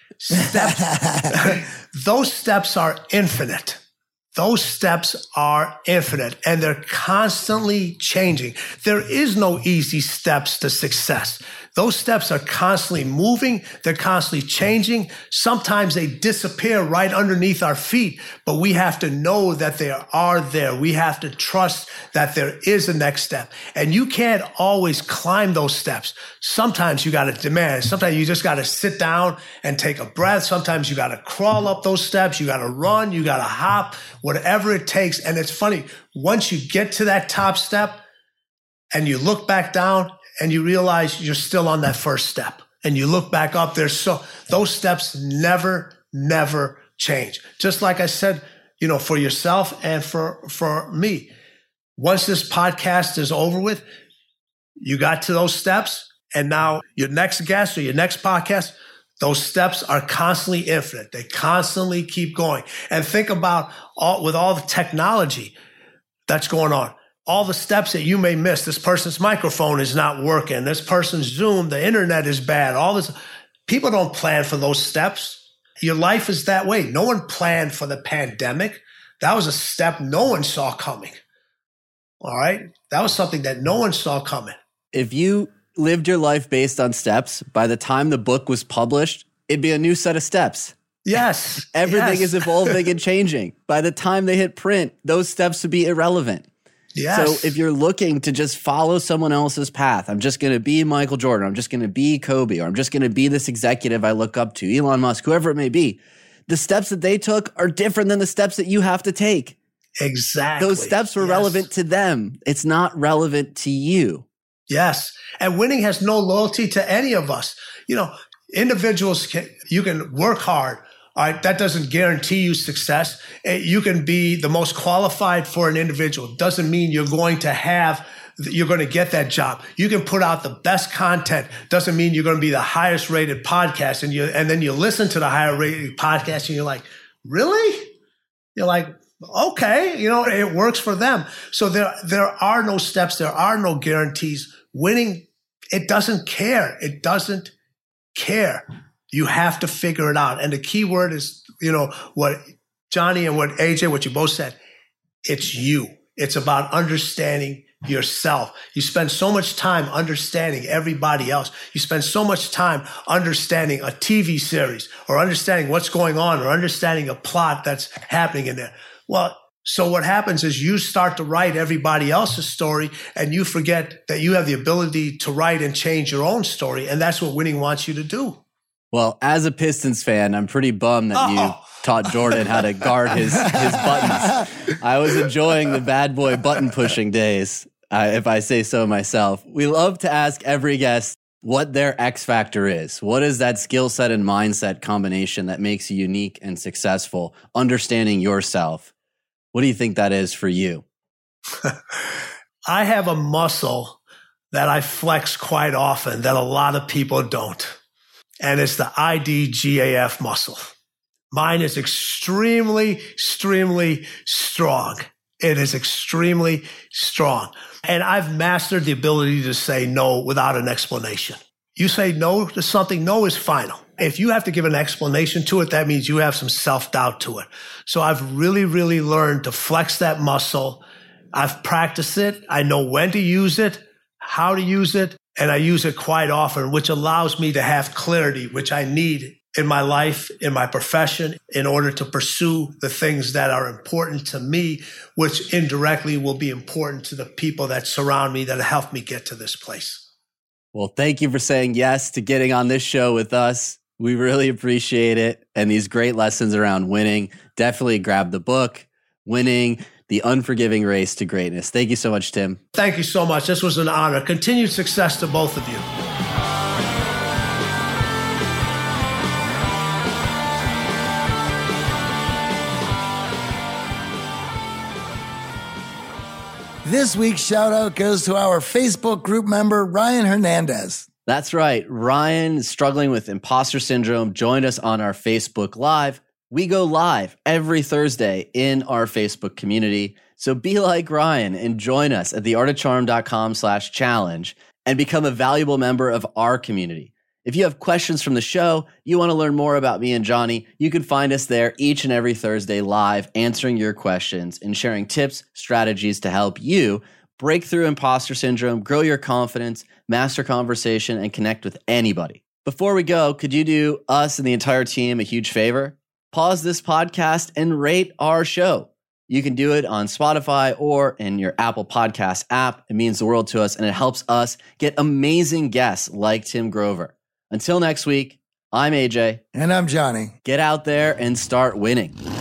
Steps, those steps are infinite. Those steps are infinite and they're constantly changing. There is no easy steps to success. Those steps are constantly moving. They're constantly changing. Sometimes they disappear right underneath our feet, but we have to know that they are there. We have to trust that there is a next step. And you can't always climb those steps. Sometimes you got to demand. Sometimes you just got to sit down and take a breath. Sometimes you got to crawl up those steps. You got to run. You got to hop, whatever it takes. And it's funny, once you get to that top step and you look back down, and you realize you're still on that first step. And you look back up there. So those steps never, never change. Just like I said, you know, for yourself and for, for me. Once this podcast is over with, you got to those steps. And now your next guest or your next podcast, those steps are constantly infinite. They constantly keep going. And think about all, with all the technology that's going on. All the steps that you may miss. This person's microphone is not working. This person's Zoom, the internet is bad. All this. People don't plan for those steps. Your life is that way. No one planned for the pandemic. That was a step no one saw coming. All right? That was something that no one saw coming. If you lived your life based on steps, by the time the book was published, it'd be a new set of steps. Yes. Everything yes. is evolving and changing. By the time they hit print, those steps would be irrelevant. Yes. So if you're looking to just follow someone else's path, I'm just going to be Michael Jordan, I'm just going to be Kobe, or I'm just going to be this executive I look up to, Elon Musk, whoever it may be, the steps that they took are different than the steps that you have to take. Exactly. Those steps were yes. relevant to them. It's not relevant to you. Yes. And winning has no loyalty to any of us. You know, individuals, can, you can work hard. All right, that doesn't guarantee you success. You can be the most qualified for an individual. Doesn't mean you're going to have, you're going to get that job. You can put out the best content. Doesn't mean you're going to be the highest rated podcast. And you, and then you listen to the higher rated podcast and you're like, really? You're like, okay, you know, it works for them. So there, there are no steps. There are no guarantees. Winning, it doesn't care. It doesn't care. You have to figure it out. And the key word is, you know, what Johnny and what A J, what you both said, it's you. It's about understanding yourself. You spend so much time understanding everybody else. You spend so much time understanding a T V series or understanding what's going on or understanding a plot that's happening in there. Well, so what happens is you start to write everybody else's story and you forget that you have the ability to write and change your own story. And that's what winning wants you to do. Well, as a Pistons fan, I'm pretty bummed that you oh. taught Jordan how to guard his, his buttons. I was enjoying the bad boy button pushing days, uh, if I say so myself. We love to ask every guest what their X factor is. What is that skill set and mindset combination that makes you unique and successful, understanding yourself? What do you think that is for you? I have a muscle that I flex quite often that a lot of people don't. And it's the I D G A F muscle. Mine is extremely, extremely strong. It is extremely strong. And I've mastered the ability to say no without an explanation. You say no to something, no is final. If you have to give an explanation to it, that means you have some self-doubt to it. So I've really, really learned to flex that muscle. I've practiced it. I know when to use it, how to use it. And I use it quite often, which allows me to have clarity, which I need in my life, in my profession, in order to pursue the things that are important to me, which indirectly will be important to the people that surround me that help me get to this place. Well, thank you for saying yes to getting on this show with us. We really appreciate it. And these great lessons around winning. Definitely grab the book, Winning: The Unforgiving Race to Greatness. Thank you so much, Tim. Thank you so much. This was an honor. Continued success to both of you. This week's shout out goes to our Facebook group member, Ryan Hernandez. That's right. Ryan, struggling with imposter syndrome, joined us on our Facebook Live. We go live every Thursday in our Facebook community. So be like Ryan and join us at theartofcharm.com slash challenge and become a valuable member of our community. If you have questions from the show, you want to learn more about me and Johnny, you can find us there each and every Thursday live, answering your questions and sharing tips, strategies to help you break through imposter syndrome, grow your confidence, master conversation, and connect with anybody. Before we go, could you do us and the entire team a huge favor? Pause this podcast and rate our show. You can do it on Spotify or in your Apple Podcast app. It means the world to us, and it helps us get amazing guests like Tim Grover. Until next week, I'm A J. And I'm Johnny. Get out there and start winning.